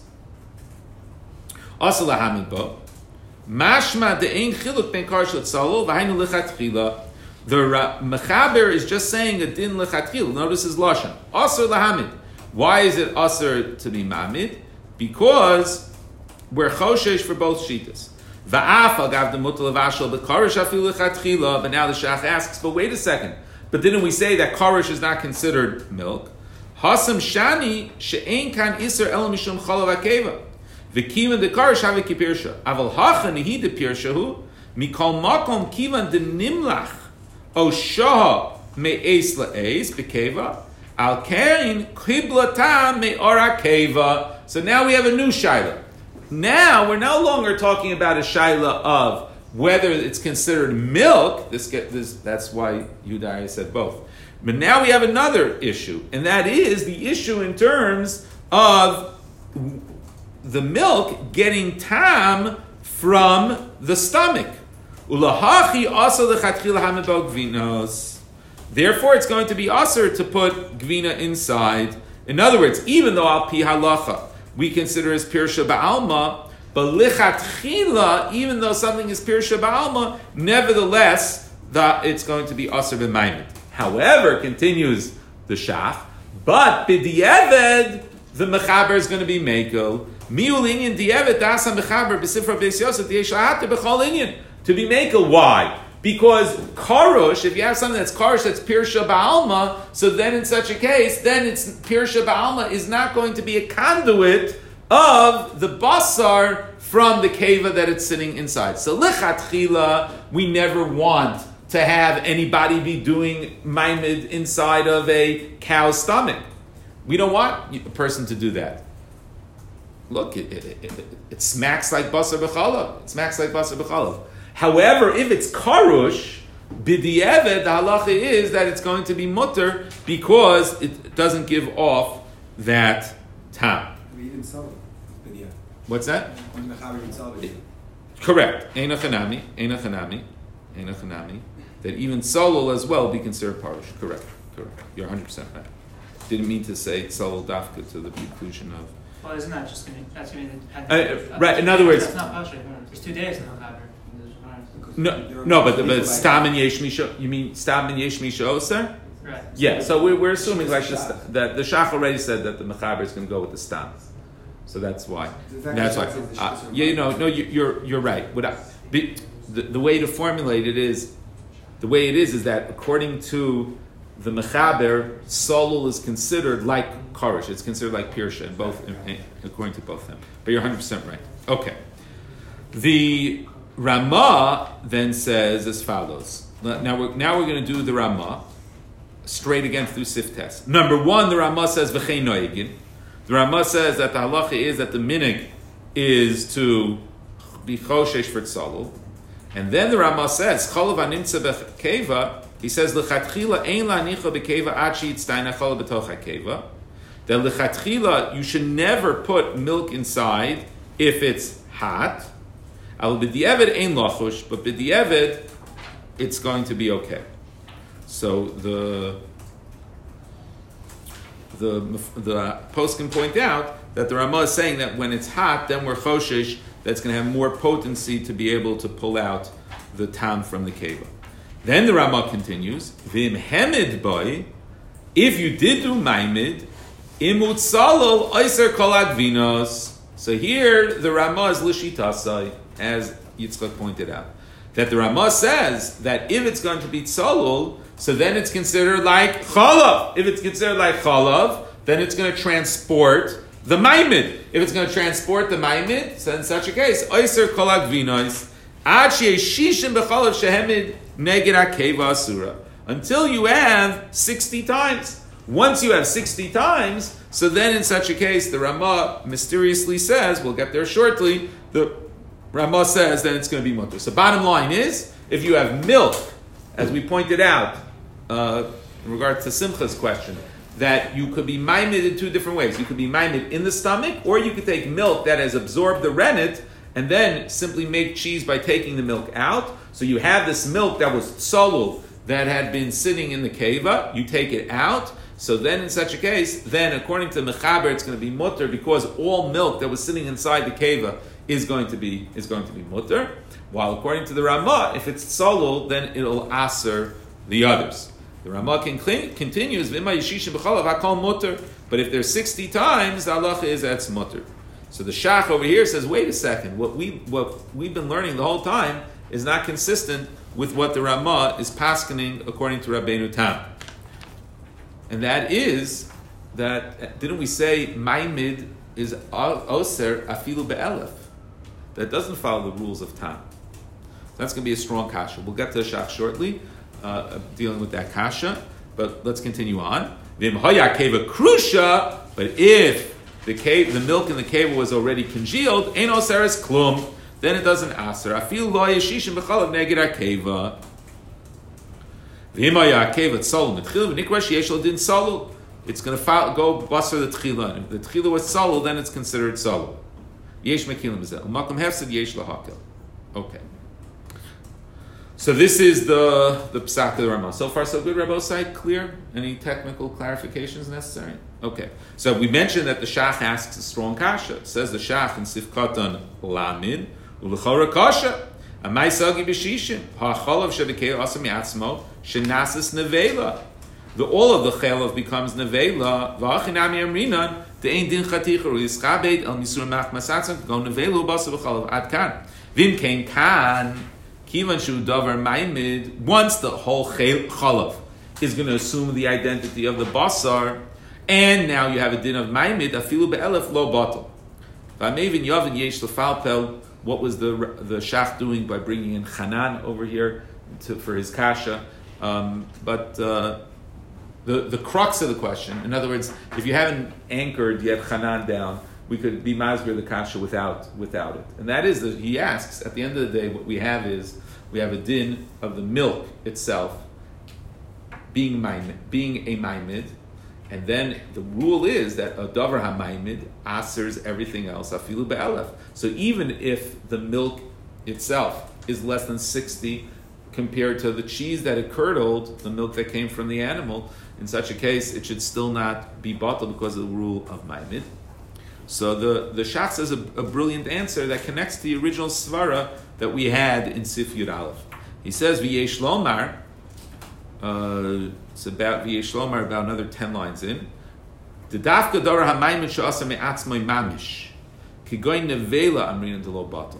Aser lahamid bo. Mashma de'ein chiluk ben karsh l'tzalul v'hainu lechatchila. The mechaber is just saying a din lechatchila. Notice his lashon. Aser lahamid. Why is it aser to be mamid? Because we're choshesh for both shitas. Va'af agav demutal avashal b'karish afilu lechatchila. But now the shach asks, but wait a second. But didn't we say that karish is not considered milk? Hasam shani she'ein kan iser el mishum chalav akeva. V'kivan de karish have ki pirsha. Aval hacha nehi de pirshahu mikol makom kivan de nimlach o shaha me'es la'es bekeva al kain kiblata me'ora keva. So now we have a new shaila. Now we're no longer talking about a shaila of whether it's considered milk. This, get, this that's why Yudai said both. But now we have another issue, and that is the issue in terms of the milk getting tam from the stomach. Ulahachi also lechatchila hamibel gvinos. Therefore, it's going to be usher to put gvina inside. In other words, even though al pi halacha we consider as pirsha ba'alma, but lichatchila, even though something is pirsha ba'alma, nevertheless, that it's going to be usher b'maimed. However, continues the shach, but b'di'eved, the mechaber is going to be mekel. Miul inyan di'eved dasa mechaber b'sifra b'es yosef di'esh lahate b'chol inyan. To be mekel, why? Because karush, if you have something that's karush, that's pirsha ba'alma, so then in such a case, then it's pirsha ba'alma is not going to be a conduit of the basar from the keva that it's sitting inside. So lichatchila, we never want to have anybody be doing maimed inside of a cow's stomach. We don't want a person to do that. Look, it, it, it, it, it smacks like basar b'chalav. It smacks like basar b'chalav. However, if it's karush, b'di'eved, the halacha is that it's going to be mutter because it doesn't give off that tam. We even sell it. What's that? When the mechaber even sell it. Correct. Eina chanami, eina chanami, eina chanami. That even solol as well be considered parush. Correct. Correct. You're one hundred percent right. Didn't mean to say solol dafka to the conclusion of. Well, isn't that just going to, that's going Uh, to right. In other words, that's not Pasha. There's two days in the Chaber. no, no, but but stam and yesh misha. You mean stam and yesh misha oser? Right. Yeah. So we're we're assuming like this, that the shach already said that the mechaber is going to go with the stam. So that's why. That's why. Uh, yeah, you know, no, you, you're you're right. What I, the, the way to formulate it is, the way it is is that according to the mechaber, solul is considered like karush. It's considered like pirsha, in both, in, in, according to both of them. But you're one hundred percent right. Okay. The Ramah then says as follows. Now we're now we're going to do the Ramah straight again through Siftes. Number one, the Ramah says v'chein noegin. The Ramah says that the halacha is that the minig is to be choshesh for tzalul. And then the Ramah says, cholav animtza b'keva, he says, l'chatchila ein la'nicha b'keva ad sheyitztaina cholav b'toch ha'keva. That l'chatchila, you should never put milk inside if it's hot. Al b'di'eved ein lachush, but b'di'eved, it's going to be okay. So the... The, the post can point out that the Ramah is saying that when it's hot, then we're choshesh, that's going to have more potency to be able to pull out the tam from the keva. Then the Ramah continues, Vim hemid boy, if you did do maimid, imut salol oiser kol advinos. So here the Ramah is lishitasai, as Yitzchak pointed out. That the Ramah says that if it's going to be tzalul, so then it's considered like chalav. If it's considered like chalav, then it's going to transport the maimid. If it's going to transport the maimid, so in such a case, oiser kol agvinos, ad sheshishim b'chalav shehemid neged akeva asura. Until you have sixty times. Once you have sixty times, so then in such a case, the Ramah mysteriously says, we'll get there shortly, the Ramah says that it's going to be mutter. So bottom line is, if you have milk, as we pointed out, uh, in regards to Simcha's question, that you could be maimed in two different ways. You could be maimed in the stomach, or you could take milk that has absorbed the rennet, and then simply make cheese by taking the milk out. So you have this milk that was tzolul, that had been sitting in the keva, you take it out. So then in such a case, then according to Mechaber, it's going to be mutter, because all milk that was sitting inside the keva is going to be is going to be mutter. While according to the Ramah, if it's tzolul, then it'll aser the others. The Ramah can clean, continues, but if there's sixty times, the halacha is that's mutter. So the shach over here says, wait a second, what, we, what we've been learning the whole time is not consistent with what the Ramah is paskening according to Rabbeinu Tam. And that is that, didn't we say Maimid is oser afilu be'elef. That doesn't follow the rules of tam. That's going to be a strong kasha. We'll get to the shach shortly, uh, dealing with that kasha. But let's continue on. Vim haya keva krusha. But if the cave, the milk in the cave was already congealed, ein oseres klum. Then it doesn't aser. Afilu lo yeshishim b'chalav neged akeva. Vim haya keva tzolum etchil v'nikra sheyesh lo din solul. It's going to go basar the tchila. If the tchila was solul, then it's considered solul. Yesh mekilim b'zeh. U'makom hefsed yesh lahakel. Okay. So this is the the psak of the Ramah. So far, so good. Rabbi Osai, clear? Any technical clarifications necessary? Okay. So we mentioned that the shach asks a strong kasha. It says the shach in Sifkatan Lamin u'lechora kasha. Amay sagi b'shishim ha'chalav shebekei asam yatzmo shenasis nevela. The all of the chalav becomes nevela. V'achinami amrinan de'ein din chaticha u'yischabed el misur mach masatzon go nevela u'basa v'chalav ad kan. Vim kein kan. Kivan shu davar maimid. Once the whole chalav is going to assume the identity of the basar, and now you have a din of maimid afilu be'elef lo batal. V'amevin yavin yesh lefalpel. What was the the shach doing by bringing in Hanan over here to, for his kasha? Um, but uh, the the crux of the question, in other words, if you haven't anchored yet Hanan down, we could be masber the kasha without without it, and that is that he asks at the end of the day, what we have is we have a din of the milk itself being maimid, being a maimid, and then the rule is that a davar ha-maimid asers everything else afilu be'elef. So even if the milk itself is less than sixty compared to the cheese that it curdled, the milk that came from the animal, in such a case it should still not be batal because of the rule of maimid. So the, the Shach says a, a brilliant answer that connects to the original svara that we had in Sif Yud Aleph. He says, V'yesh lomar, uh, it's about V'yesh lomar, about another ten lines in. The dafka dora ha'mayim she'asa me'atzmoi mamish, ki goy nevela amrin delo batal.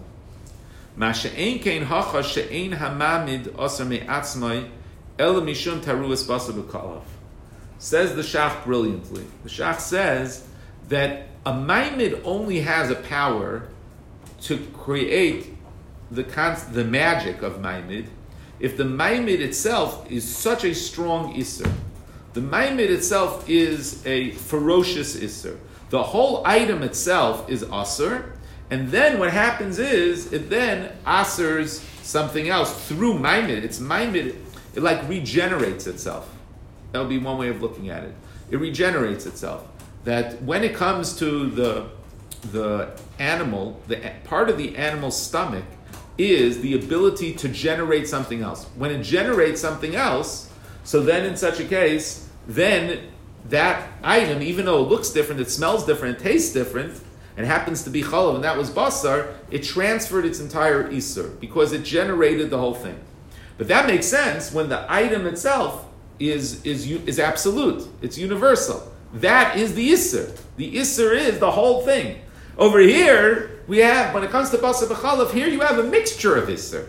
Ma she'ein kein hacha she'ein ha'mamid asa me'atzmoi ela mishum taruas basa b'kalav. Says the Shach brilliantly. The Shach says that a maimid only has a power to create the con- the magic of maimid if the maimid itself is such a strong isser. The maimid itself is a ferocious isser. The whole item itself is asr, and then what happens is it then asers something else through maimid. It's maimid, it like regenerates itself. That would be one way of looking at it. It regenerates itself. That when it comes to the the animal, the part of the animal's stomach is the ability to generate something else. When it generates something else, so then in such a case, then that item, even though it looks different, it smells different, it tastes different, and happens to be chalav, and that was basar, it transferred its entire isur because it generated the whole thing. But that makes sense when the item itself is is is absolute, it's universal. That is the Isser. The Isser is the whole thing. Over here, we have, when it comes to Basar B'chalav, here you have a mixture of Isser.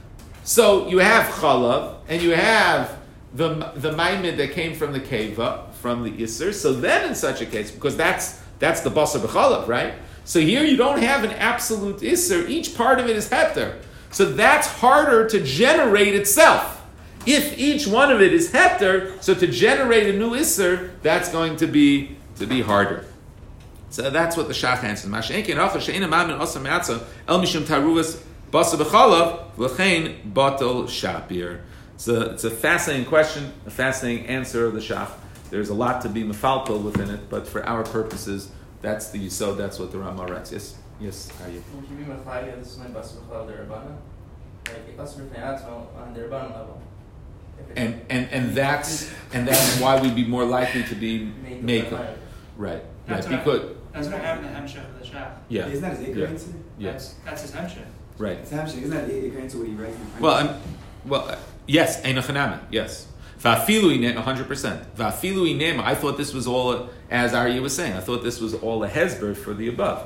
So you have Chalav, and you have the the Maimid that came from the Keva, from the Isser. So then in such a case, because that's that's the Basar B'chalav, right? So here you don't have an absolute Isser. Each part of it is Heter. So that's harder to generate itself. If each one of it is heter, so to generate a new isser, that's going to be to be harder. So that's what the Shach answers. Masha'enkin acha she'ena ma'amin osam me'atza el mishum taruvas basa b'chalav v'chein batal shapir. It's a it's a fascinating question, a fascinating answer of the Shach. There's a lot to be mefalpel within it, but for our purposes, that's the yisod. That's what the Rama writes. Yes, yes. How are you? Would you be mefayah this is my basa b'chalav derabana? Like if basa b'chalav on the derabana level. And, and and that's and that's why we'd be more likely to be makel, right? That's right. What Because I, that's what happened to Hemshech of the Shach. yeah, Isn't that his Iker yeah. answer? Yeah. That's, that's his Hemshech. Right. It's Hamshik. Isn't that Iker answer what he writes? Well, I'm, well, uh, yes, Einochanami, yes. Va'afilu inem, one hundred percent. Va'afilu inem, I thought this was all, as Aryeh was saying, I thought this was all a hezber for the above.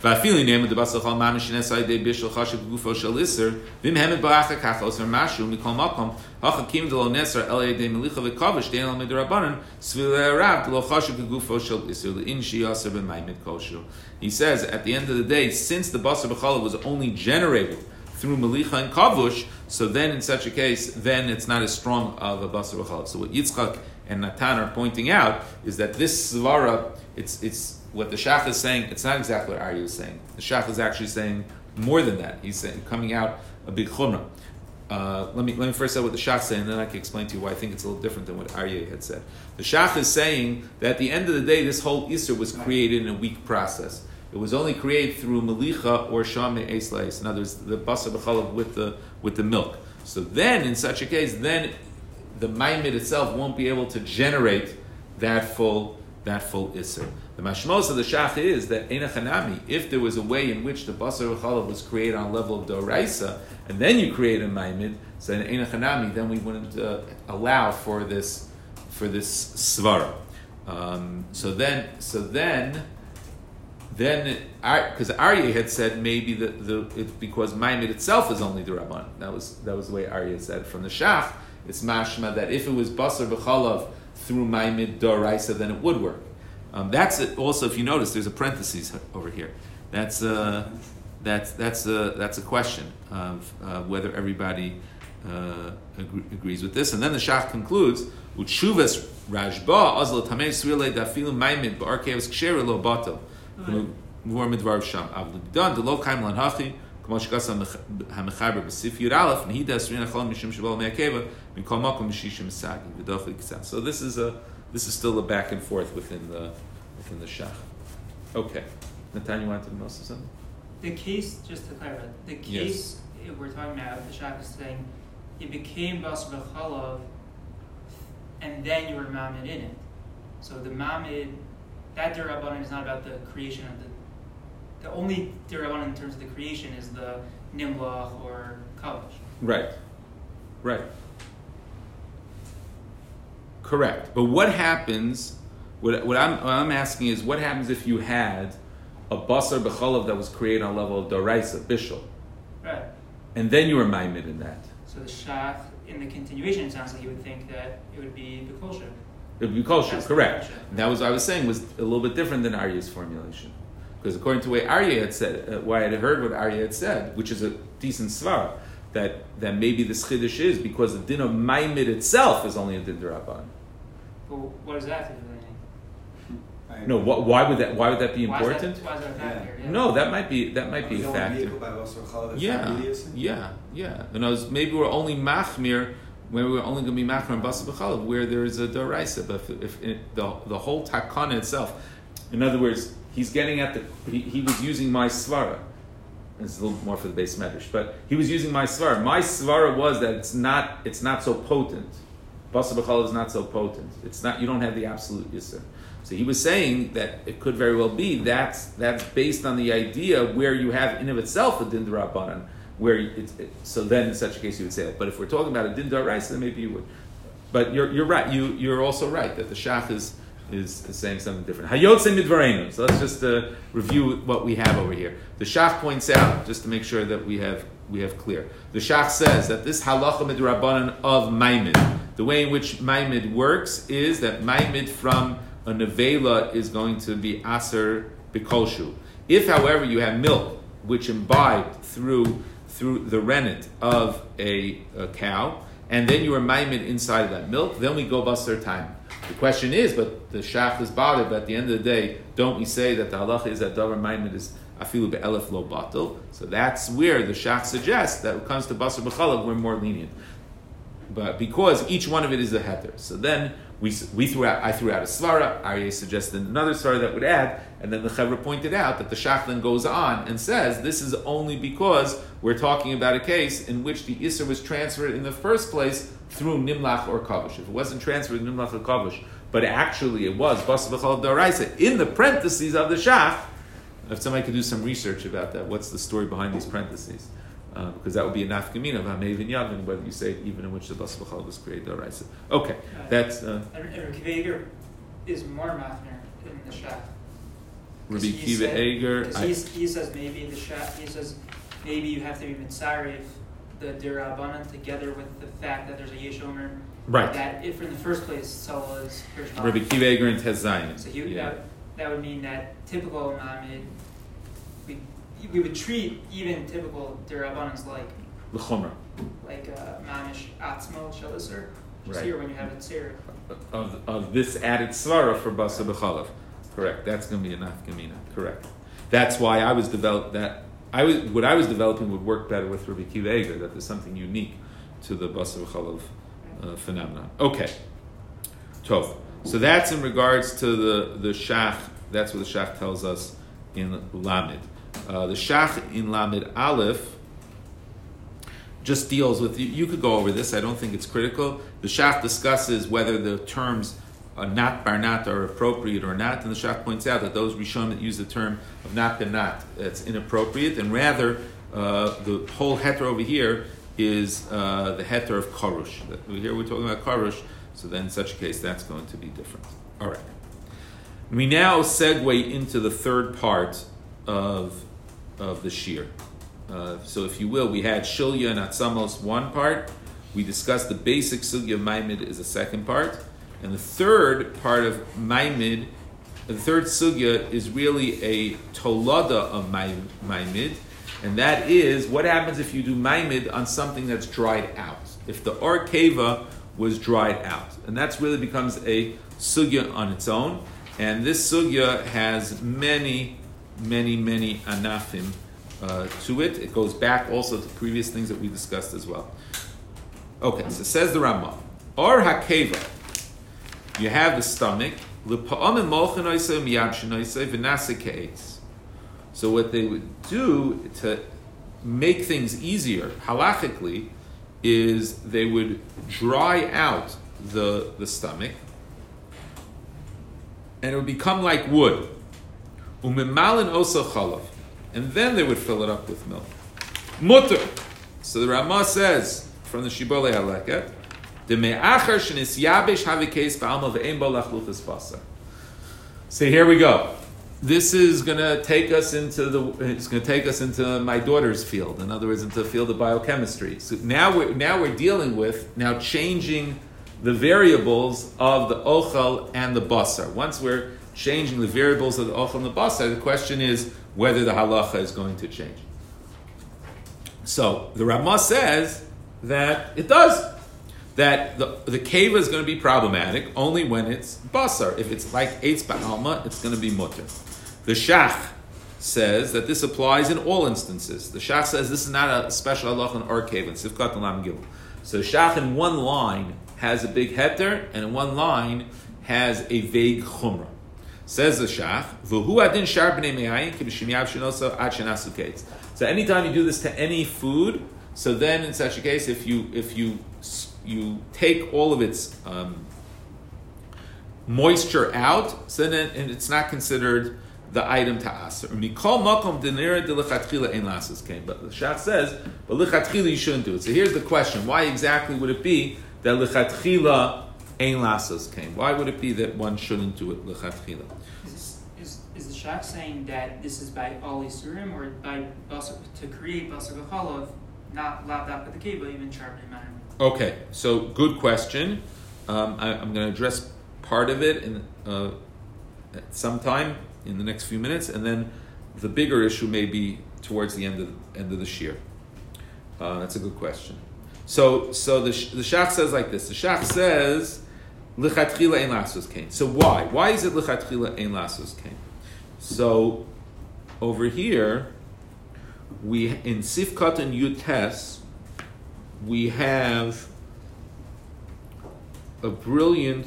Va'afili name the basar chal mamish nesai de bishul chashiv gufo shel iser vim hemet ba'acha kachos or mashu mikol makom hachakim delo neser el de melicha v'kavish dein al midrabanan svile rav delo chashiv gufo shel iser le'in shiyaser b'maimid kosher. He says at the end of the day, since the basar b'chalav was only generated through melicha and kavush, so then in such a case, then it's not as strong of a basar b'chalav. So what Yitzchak and Natan are pointing out is that this svara, it's it's what the Shach is saying. It's not exactly what Aryeh is saying. The Shach is actually saying more than that. He's saying coming out a big chumrah. Uh, let me let me first say what the Shach is saying, and then I can explain to you why I think it's a little different than what Aryeh had said. The Shach is saying that at the end of the day, this whole Isser was created in a weak process. It was only created through melicha or shame eis la'is. In other words, the basar b'chalav with the with the milk. So then, in such a case, then the maimid itself won't be able to generate that full that full Isser. The mashmos of the Shach is that Eina Chanami, if there was a way in which the basar v'chalav was created on a level of Doraisa, and then you create a maimid, so in Eina Chanami, then we wouldn't uh, allow for this for this svara. Um, so then, so then, then, because Aryeh had said maybe the, the it's because maimid itself is only the Rabban. That was that was the way Aryeh said. From the Shach, it's mashma that if it was basar v'chalav through maimid Doraisa, then it would work. Um, that's it. Also, if you notice, there's a parenthesis over here. That's a that's that's a that's a question of uh, whether everybody uh, agree, agrees with this. And then the Shach concludes, "Utshuvas Rashba azal tamei swile dafilu maimid ba'arkeos ksher lo batel more midvar sham avlidan delo kaim lan hachi k'mo shkasa hamechaber b'sif yud aleph nehida esrin achol mishum shabal me'akeva mikol makom mishishim sagi v'dochli k'sas." So this is a This is still a back and forth within the within the Shach. Okay, Natan, you wanted to know something? The case, just to clarify, the case yes. we're talking about, the Shach is saying it became basar b'chalav, and then you were mamid in it. So the mamid, that derabanan is not about the creation of the. The only derabanan in terms of the creation is the nimlach or kavush. Right, right. Correct. But what happens, what, what, I'm, what I'm asking is, what happens if you had a basar b'chalav that was created on a level of doraisa, bishul? Right. And then you were maimid in that. So the Shach, in the continuation, it sounds like you would think that it would be the kosher. It would be kosher, correct. That was what I was saying was a little bit different than Aryeh's formulation. Because according to what Aryeh had said, uh, what I had heard what Aryeh had said, which is a decent svara, that, that maybe the chiddush is because the din of maimid itself is only a din d'Rabban. But what does that have to do with anything? No, what, why would that? Why would that be why important? Is that, why is that a factor? Yeah. Yeah. No, that might be that might be a factor. Yeah, yeah, yeah. And I was, maybe we're only machmir when we're only going to be machmir and basar b'chalav where there is a doraisa. But if, if it, the the whole takana itself, in other words, he's getting at the he, he was using my svara. It's a little more for the base medrash, but he was using my svara. My svara was that it's not it's not so potent. Basar b'chalav is not so potent. It's not. You don't have the absolute yisur. So he was saying that it could very well be that's that's based on the idea where you have in of itself a din d'Rabbanan, where it's it, so then in such a case you would say it. But if we're talking about a din d'Oraisa, then maybe you would. But you're you're right. You you're also right that the Shach is is, is saying something different. Hayotze midvareinu. So let's just uh, review what we have over here. The Shach points out, just to make sure that we have we have clear. The Shach says that this halacha midrabanan of maimid, the way in which maimid works is that maimid from a nevela is going to be aser b'kolshu. If, however, you have milk which imbibed through through the rennet of a, a cow, and then you are maimid inside of that milk, then we go basar time. The question is, but the Shach is bothered, but at the end of the day, don't we say that the halacha is that davar maimid is afilu be'elef lo batel? So that's where the Shach suggests that when it comes to basar b'chalav, we're more lenient. But because each one of it is a heter, so then we we threw out. I threw out a svara. Aryeh suggested another svara that would add, and then the Chevra pointed out that the Shach then goes on and says this is only because we're talking about a case in which the Isser was transferred in the first place through Nimlach or Kavush. If it wasn't transferred Nimlach or Kavush, but actually it was basar b'chalav d'oraisa in the parentheses of the Shach. If somebody could do some research about that, what's the story behind these parentheses? Uh, because that would be a nafkamina of Hamevin Yavin, whether you say it even in which the basar b'chalav was created d'oraisa. Okay, that's. Uh, and Rekiva Eiger is more machmir in the Shach. Rabbi he Kiva said- Eger. 'cause I- he's, he says maybe the shach, he says maybe you have to be mitzaref the dirabanan together with the fact that there's a yesh omer. Right. That if in the first place Salah is Hirsch Rabbi Kiva Eger and Tez Zayin. So he, Yeah. that, that would mean that typical mamid, we we would treat even typical dirabanans like L'chumra. like uh, mamish atzmo shalisser. Just Right. here when you have it tzir. Of, of this added svara for basa b'chalav. Correct. That's going to be a nafkamina. Correct. That's why I was develop that. I was what I was developing would work better with Rabbi Kiva Eger. That there's something unique to the basa b'chalav uh, phenomenon. Okay. Tov. So that's in regards to the the shach. That's what the shach tells us in Lamed. Uh, the shach in Lamed Aleph just deals with, you, you could go over this, I don't think it's critical. The Shach discusses whether the terms uh, not bar not are appropriate or not, and the Shach points out that those Rishonim that use the term of not bar not, it's inappropriate, and rather uh, the whole heter over here is uh, the heter of karush. Here we're talking about karush, so then in such a case that's going to be different. All right. We now segue into the third part of, of the shir. Uh, so if you will, we had Shilya and Atzamos one part. We discussed the basic sugya of Maimid is the second part. And the third part of Maimid, the third sugya is really a tolada of Maimid. And that is, what happens if you do Maimid on something that's dried out? If the Or Keva was dried out. And that's really becomes a sugya on its own. And this sugya has many, many, many anafim Uh, to it. It goes back also to previous things that we discussed as well. Okay, so says the Rambam, Or hakeva, you have the stomach, so what they would do to make things easier, halachically, is they would dry out the, the stomach, and it would become like wood. Umimalin osa chalav. And then they would fill it up with milk. Mutter. So the Ramah says from the Shibbolei Haleket, "De me'achar shenis yabish havikes ba'alma ve'em bo lachluchas basar." So here we go. This is going to take us into the. It's going to take us into my daughter's field. In other words, into the field of biochemistry. So now we're now we're dealing with now changing the variables of the ochel and the basar. Once we're changing the variables of the ochel and the basar, the question is whether the halacha is going to change. So the Ramah says that it does. That the, the keva is going to be problematic only when it's basar. If it's like eitz ba'alma, it's going to be mutter. The Shach says that this applies in all instances. The Shach says this is not a special halacha in or keva, in Sivkat and Lam Gimel. So the Shach in one line has a big heter, and in one line has a vague chumrah. Says the Shach, V'hu adin shar b'nei me'ayin ki b'shimiyav shenosa ad shenasu ketz. So anytime you do this to any food, so then in such a case, if you if you you take all of its um, moisture out, so then and it's not considered the item to aser. Mikol makom denira de lechatchila ein lasas came, but the Shach says, but lechatchila you shouldn't do it. So here's the question: why exactly would it be that lechatchila ein lasas came? Why would it be that one shouldn't do it lechatchila? Is, is, is the Shach saying that this is by all Isurim or by basar, to create basar v'chalav, not lavdak with the keva, even sharpening manner? Okay, so good question. Um, I, I'm going to address part of it in uh, at some time in the next few minutes, and then the bigger issue may be towards the end of the, end of the shir. Uh, that's a good question. So, so the the Shach says like this. The Shach says lichatchila ein lasos kain. So why? Why is it lichatchila ein lasos kain? So over here, we in Sifkat and Yutes, we have a brilliant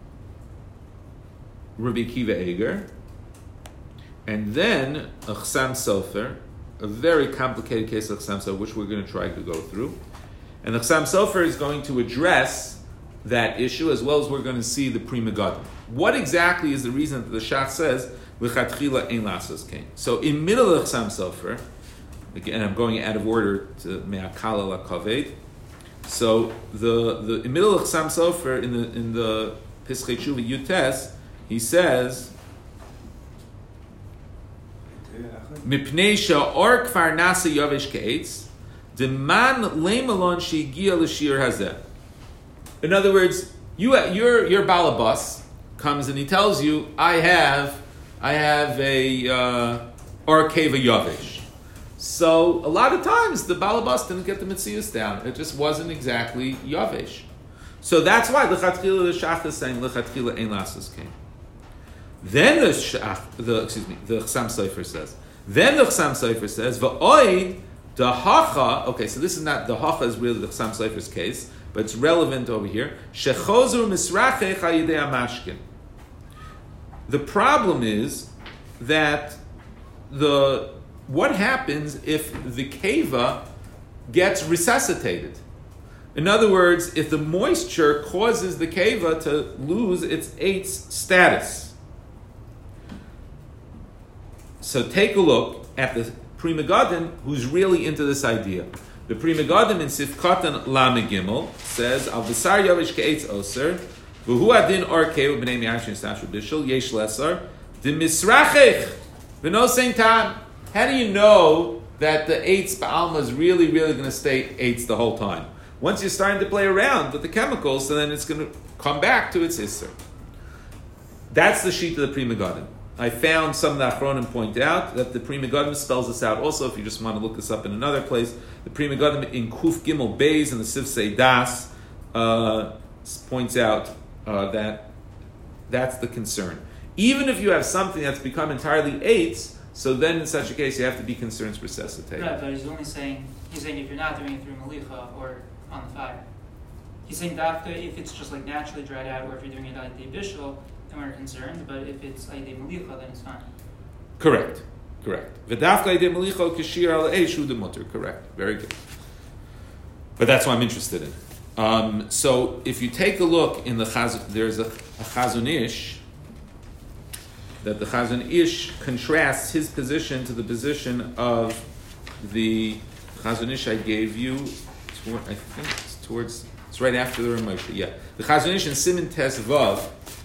Rabbi Kiva Eger, and then a Chassam Sofer, a very complicated case of Chassam Sofer, which we're going to try to go through. And the Chassam Sofer is going to address that issue, as well as we're going to see the Pri Megadim. What exactly is the reason that the Shach says, L'chatchila ein lasos kain? So in middle of Chassam Sofer, again, I'm going out of order to Me'akala LaKaved. So the the in middle of Chassam Sofer in the in the Pischei Tshuva Yutes, he says Mipnei she'or kfar nasa yavesh ke'etz, deman leimalon she'igia l'shir hazeh. In other words, you your your balabas comes and he tells you, I have I have a uh, or keva yavesh. So a lot of times the balabas didn't get the mitzias down. It just wasn't exactly yavesh. So that's why the lechatchila the shach is saying lechatchila ein lasas came. Then the shach, the excuse me, the Chassam Sofer says. Then the Chassam Sofer says va'oid the hacha. Okay, so this is not the hacha is really the Chassam Sofer's case, but it's relevant over here. Shechozur misrachech hayidei amashkin. The problem is that the what happens if the keva gets resuscitated? In other words, if the moisture causes the keva to lose its eitz status. So take a look at the Pri Megadim, who's really into this idea. The Pri Megadim in Sifkatan Lame Gimel says, Al B'sar Yavish Ke'etz Oser, V'hu Adin Or Keva B'nei Mi'ashin Stashu Bishul, Yesh Lesar, D'misrachech, V'no Sein Tam. How do you know that the eitz ba'alma is really, really going to stay eitz the whole time? Once you're starting to play around with the chemicals, so then it's going to come back to its isser. That's the sheet of the Pri Megadim. I found some of the Achronim point out that the Pri Megadim spells this out also, if you just want to look this up in another place. The Pri Megadim in Kuf Gimel Beis and the Sifsei Das uh, points out uh, that that's the concern. Even if you have something that's become entirely eitz, so then in such a case you have to be concerned to resuscitate. Right, but he's only saying, he's saying if you're not doing it through malicha or on the fire. He's saying that if it's just like naturally dried out, or if you're doing it like the bishul, then we're concerned. But if it's like the malicha, then it's fine. Correct, correct. V'dafka de malicha kishir al eishu de mutter. Correct, very good. But that's what I'm interested in. Um, so if you take a look in the Chaz, there's a, a Chazon Ish that the Chazon Ish contrasts his position to the position of the Chazon Ish I gave you. Toward, I think it's towards. It's right after the Ramosha. Yeah, the Chazon Ish in Siman Tes Vav,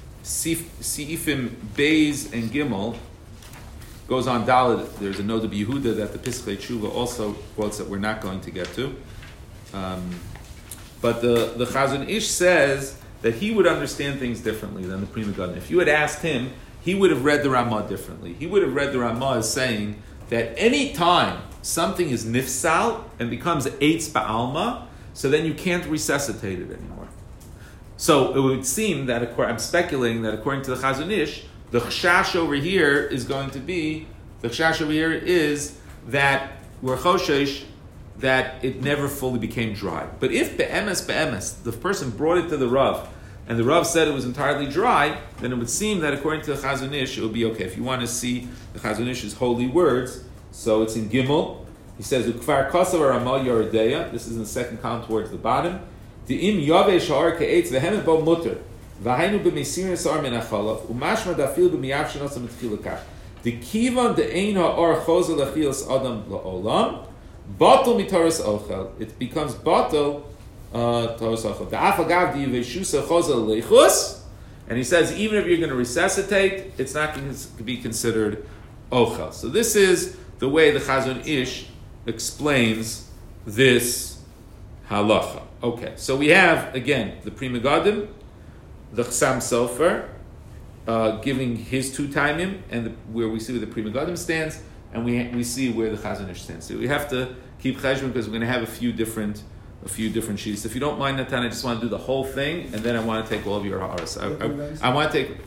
Seifim Beis and Gimel goes on Dalet. There's a note of Yehuda that the Pischei Tshuva also quotes that we're not going to get to. Um, but the the Chazon Ish says that he would understand things differently than the Pri Megadim. If you had asked him, he would have read the Ramah differently. He would have read the Ramah as saying that any time something is nifsal and becomes eitz ba'alma, so then you can't resuscitate it anymore. So it would seem that, I'm speculating that according to the Chazon Ish, the chashash over here is going to be, the chashash over here is that we're choshesh that it never fully became dry. But if be'emes be'emes, the person brought it to the Rav, and the Rav said it was entirely dry, then it would seem that according to the Chazon Ish, it would be okay. If you want to see the Chazon Ish's holy words, so it's in Gimel. He says, "Ukfar kasav Ramah Yeredeya." This is in the second column towards the bottom. Di'im yavesh ha'ar ke'etz v'hemet bo mutter v'hainu b'mesirin sar min ha'chalav u'mashma dafil b'miyavshin osam etchilakach di'kivan de'ein ha'ar chozel achilas adam la'olam batal mitaras ochel. It becomes batal taras ochel. Da'af agav di'yeveshusa chozel leichus. And he says, even if you're going to resuscitate, it's not going to be considered ochel. So this is the way the Chazon Ish explains this halacha. Okay, so we have, again, the Pri Megadim, the Chassam Sofer, uh, giving his two taimim, and the, where we see where the Pri Megadim stands, and we we see where the Chazon Ish stands. So we have to keep cheshbon because we're going to have a few different a few different sheets. If you don't mind, Natan, I just want to do the whole thing, and then I want to take all of your ha'aras. I, I, I want to take...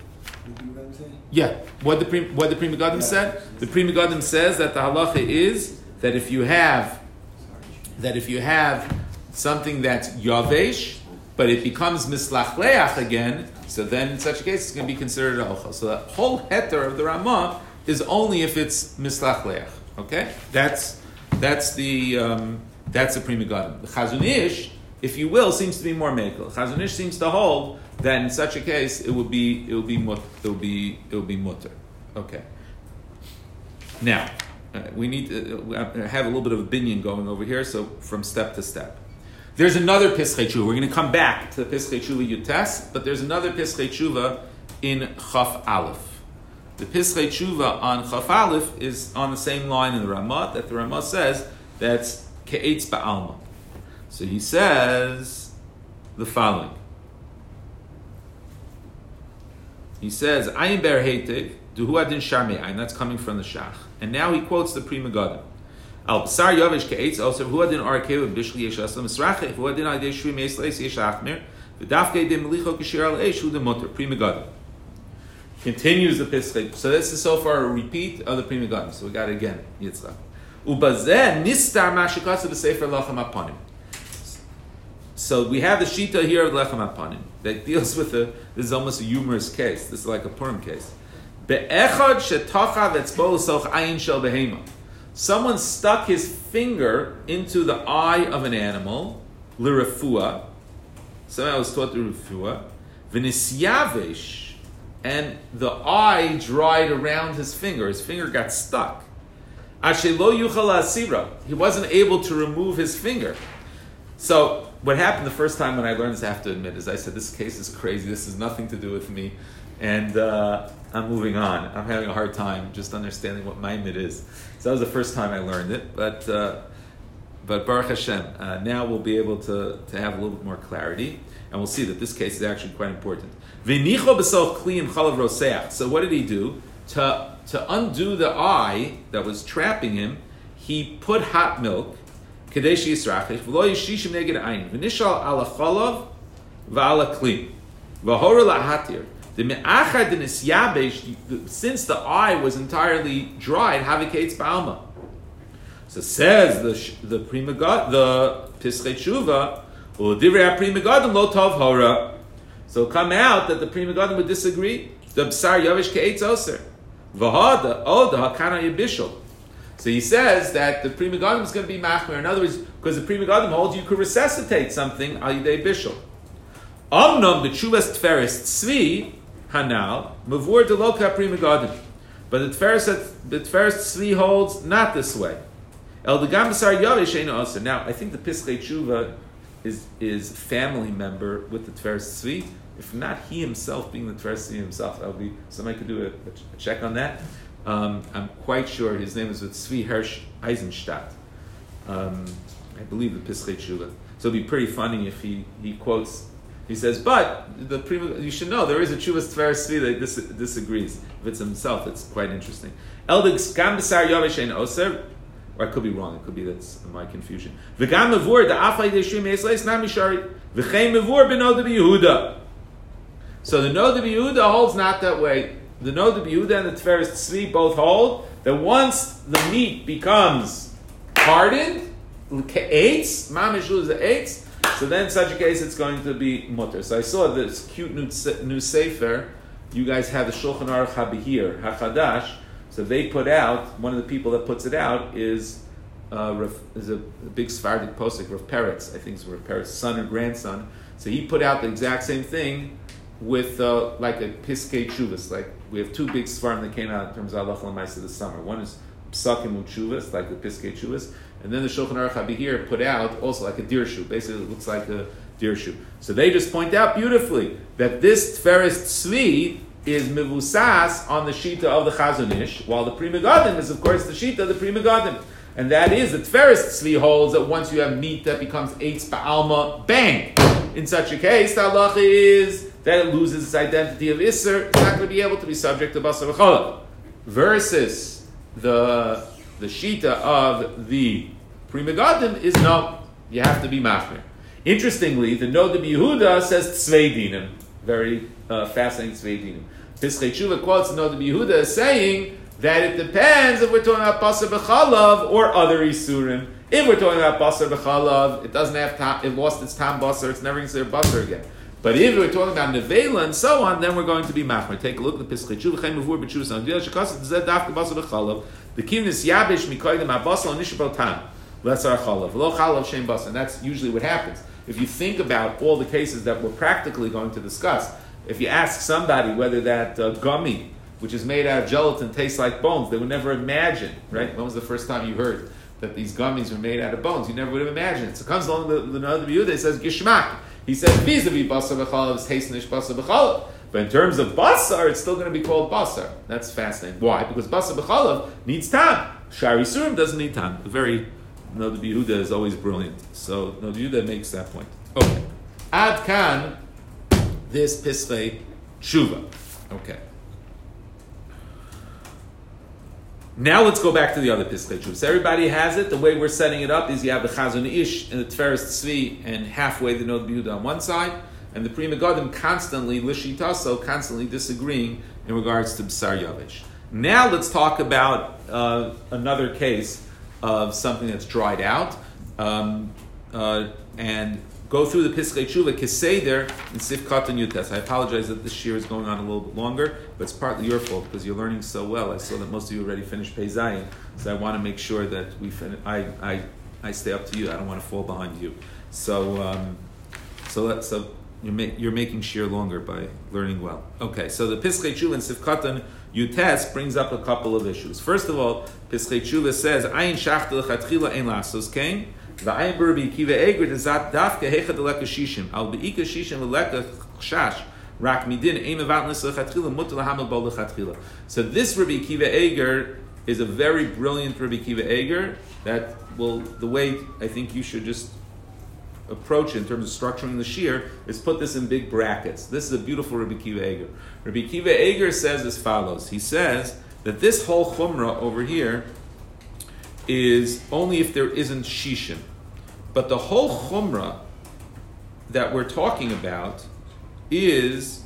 Yeah, what the Pri, what the Pri Megadim yeah. said. The Pri Megadim says that the halacha is that if you have that if you have something that's yavesh, but it becomes mislachleach again, so then in such a case it's going to be considered a ochel. So the whole heter of the Ramah is only if it's mislachleach. Okay, that's that's the um, that's the Pri Megadim. The Chazon Ish, if you will, seems to be more mekel. Chazon Ish seems to hold that in such a case it would be it would be mut, it would be it would be mutter. Okay. Now uh, we need to uh, have a little bit of a binyan going over here. So from step to step, there's another Pischei Tshuva. We're going to come back to the Pischei Tshuva Yutes, but there's another Pischei Tshuva in Chaf Aleph. The Pischei Tshuva on Chaf Aleph is on the same line in the Ramah that the Ramah says that's Ke'etz Ba'alma. So he says the following. He says, Ayin Ber Heitiv, Duhu Adin Sharmei Ayin, that's coming from the Shach. And now he quotes the Pri Megadim. Al B'sar Yovesh Ke'etz, also, Hu Adin Arkeu, Bishli Yesh Aslam Misracheh, Hu Adin Adei Shri Meis Leis Yesh Achmer, V'dafkei De Melicho Kishir Al Eish, Hu De Mutter, Pri Megadim. Continues the Pischei. So this is so far a repeat of the Pri Megadim. So we got it again, Yitzchak. Ubazeh Nistar Mashikasa B'Sefer Lachem Apanim. So we have the Shita here of Lechem Apanim that deals with a, this is almost a humorous case. This is like a Purim case. Be'echad shetachav etzbo l'soch ayin shel behema. Someone stuck his finger into the eye of an animal, l'refua. Someone was taught the refua. V'nisyavesh, and the eye dried around his finger. His finger got stuck. Ashe lo yuchal asira. He wasn't able to remove his finger. So what happened the first time when I learned this, I have to admit, is I said, this case is crazy. This has nothing to do with me. And uh, I'm moving on. I'm having a hard time just understanding what Maimid is. So that was the first time I learned it. But uh, but Baruch Hashem, uh, now we'll be able to, to have a little bit more clarity. And we'll see that this case is actually quite important. So what did he do? To, to undo the eye that was trapping him, he put hot milk, since the eye was entirely dried, so says the the Pri Megadim, the Pischei Tshuva, so come out that the Pri Megadim would disagree. The B'sar Yovesh Ke'etz Oser, V'hada Oda Hakana Yibishol. So he says that the Pri Megadim is going to be machmer. In other words, because the Pri Megadim holds you could resuscitate something al yidei bishul. Omnom the Tshuvas Tferes Tzvi Hanal Mavur Deloka Pri Megadim, but the Tferes the Tferes Tzvi holds not this way. El Degam B'sar Yovesh Eino Oser. Now I think the Pischei Tshuva is is family member with the Tferes Tzvi. If not, he himself being the Tferes Tzvi himself, that would be somebody could do a, a check on that. Um, I'm quite sure his name is with Tzvi Hirsch Eisenstadt. Um, I believe the Pischei Tshuva. So it'd be pretty funny if he, he quotes, he says, but the you should know there is a Tshuvas Tferes Tzvi that dis- disagrees. If it's himself, it's quite interesting. Eldig Gam B'sar Yovesh Ein Oser, or I could be wrong. It could be that's my confusion. V'gam Mavur the Afay Deshrim Yisleis Nami Shari V'chein Mavur B'Noda B'Yehuda. So the Noda B'Yehuda holds not that way. The Noda B'Yehuda and the Tferes Tzvi both hold that once the meat becomes hardened, eitz, mamish lose the eitz, so then in such a case it's going to be mutter. So I saw this cute new, new sefer. You guys have the Shulchan Aruch HaBehir, HaChadash. So they put out, one of the people that puts it out is, uh, is a, a big Sephardic posek, Rav Peretz, I think it's Rav Peretz's son or grandson. So he put out the exact same thing with uh, like a Piskei Tshuvas. Like we have two big Sfarim that came out in terms of Halacha L'Maaseh this summer. One is Psakim Utshuvas, like the Piskei Tshuvas, and then the Shulchan Aruch HaBehir put out also like a dirshu. Basically, it looks like a dirshu. So they just point out beautifully that this Tferes Tzvi is mivusas on the Shita of the Chazon Ish, while the Pri Megadim is, of course, the Shita of the Pri Megadim. And that is that Tferes Tzvi holds that once you have meat that becomes eitz ba'alma, bang! In such a case, the halacha is that it loses its identity of Isser. It's not going to be able to be subject to Basar V'Cholav. Versus the the Shita of the Pri Megadim is no, you have to be machmir. Interestingly, the Noda B'Yehuda says Tzvei Dinim. Very uh, fascinating Tzvei Dinim. Pischei Tshuva quotes Noda B'Yehuda as saying that it depends if we're talking about Basar B'Cholav or other Isurim. If we're talking about Basar B'Cholav, it doesn't have tam, it lost its tam Basar, it's never going to say Basar again. But if we're talking about Nevela and so on, then we're going to be machmir. Take a look at the Pischei Tshuva, Chaim Mavur B'Tshuvas Anadiyah Shekasat Zed Dafka Basar B'Cholav. The Kivnis Yabish Mikoydim HaBasar Nishbal Tam. That's our Cholav. Lo Cholav Shem Basar. And that's usually what happens. If you think about all the cases that we're practically going to discuss, if you ask somebody whether that uh, gummy, which is made out of gelatin, tastes like bones, they would never imagine, right? When was the first time you heard that these gummies were made out of bones? You never would have imagined it. So comes along the, the Noda B'Yehuda, he says, Gishmak. He says, vis-a-vis basar b'chalav is hasnish basar b'chalav. But in terms of basar, it's still going to be called basar. That's fascinating. Why? Because basar b'chalav needs tam. Shari surim doesn't need tam. The very Noda Yehuda is always brilliant. So Noda Yehuda makes that point. Okay. Ad kan, this Pischei Tshuva. Okay. Now let's go back to the other Pischei Tshuva. So everybody has it. The way we're setting it up is you have the Chazon Ish and the Tiferes Tzvi and halfway the Noda Yehuda on one side, and the Pri Megadim constantly, Lishitaso, constantly disagreeing in regards to B'sar Yavesh. Now let's talk about uh, another case of something that's dried out, um, uh, and go through the Pischei Tshuva Keseder in Sif Katan Yutes. I apologize that this year is going on a little bit longer, but it's partly your fault because you're learning so well. I saw that most of you already finished Pei Zayin, so I want to make sure that we fin- I, I I stay up to you. I don't want to fall behind you. So um, so that, so you're, ma- you're making sheer longer by learning well. Okay, so the Pischei Tshuva in Sif Katan Yutes brings up a couple of issues. First of all, Pischei Tshuva says, "Ayin shachta lechatchila ein lasos kain." V'ayin b'Rabbi Akiva Eiger dezat dafke hecha deleka shishim al beika shishim leleka chash rak midin ein mevatnis lechatchila mutar lahamel bo lechatchila. So this Rabbi Akiva Eiger is a very brilliant Rabbi Akiva Eiger that will, the way I think you should just approach it in terms of structuring the shir is put this in big brackets. This is a beautiful Rabbi Akiva Eiger. Rabbi Akiva Eiger says as follows. He says that this whole chumrah over here is only if there isn't shishim. But the whole chumrah that we're talking about is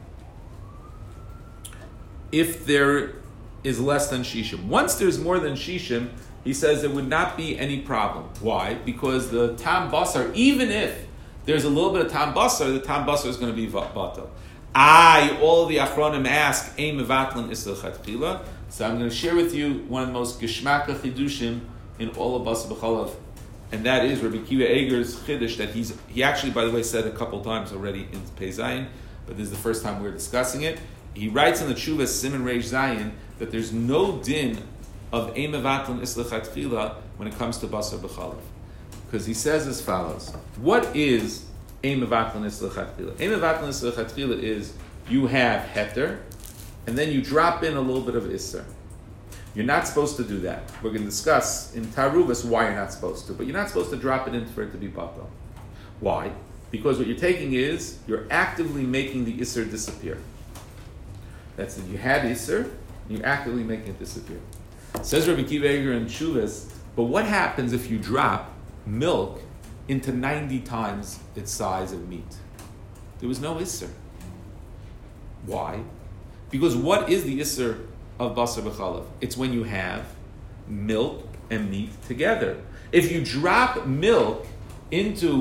if there is less than shishim. Once there's more than shishim, he says there would not be any problem. Why? Because the tam basar, even if there's a little bit of tam basar, the tam basar is going to be batal. I, all of the achronim ask, ein mevatlan isla chatchila. So I'm going to share with you one of the most geshmaka chidushim in all of Basar B'chalav, and that is Rabbi Akiva Eiger's chiddush that he's he actually, by the way, said a couple times already in Pei Zayin, but this is the first time we're discussing it. He writes in the Tshuva Siman Reish Zayin that there's no din of ein mevatlan isla chatchila when it comes to Basar B'chalav, because he says as follows: what is ein mevatlan isla chatchila? Ein mevatlan isla chatchila is you have heter, and then you drop in a little bit of Isser. You're not supposed to do that. We're going to discuss in Tarubas why you're not supposed to, but you're not supposed to drop it in for it to be batal. Why? Because what you're taking is, you're actively making the Isser disappear. That's it. You had Isser, you're actively making it disappear. Says Rabbi Akiva Eiger in Shuvas, but what happens if you drop milk into ninety times its size of meat? There was no Isser. Why? Because what is the Isser of Basar B'chalav? It's when you have milk and meat together. If you drop milk into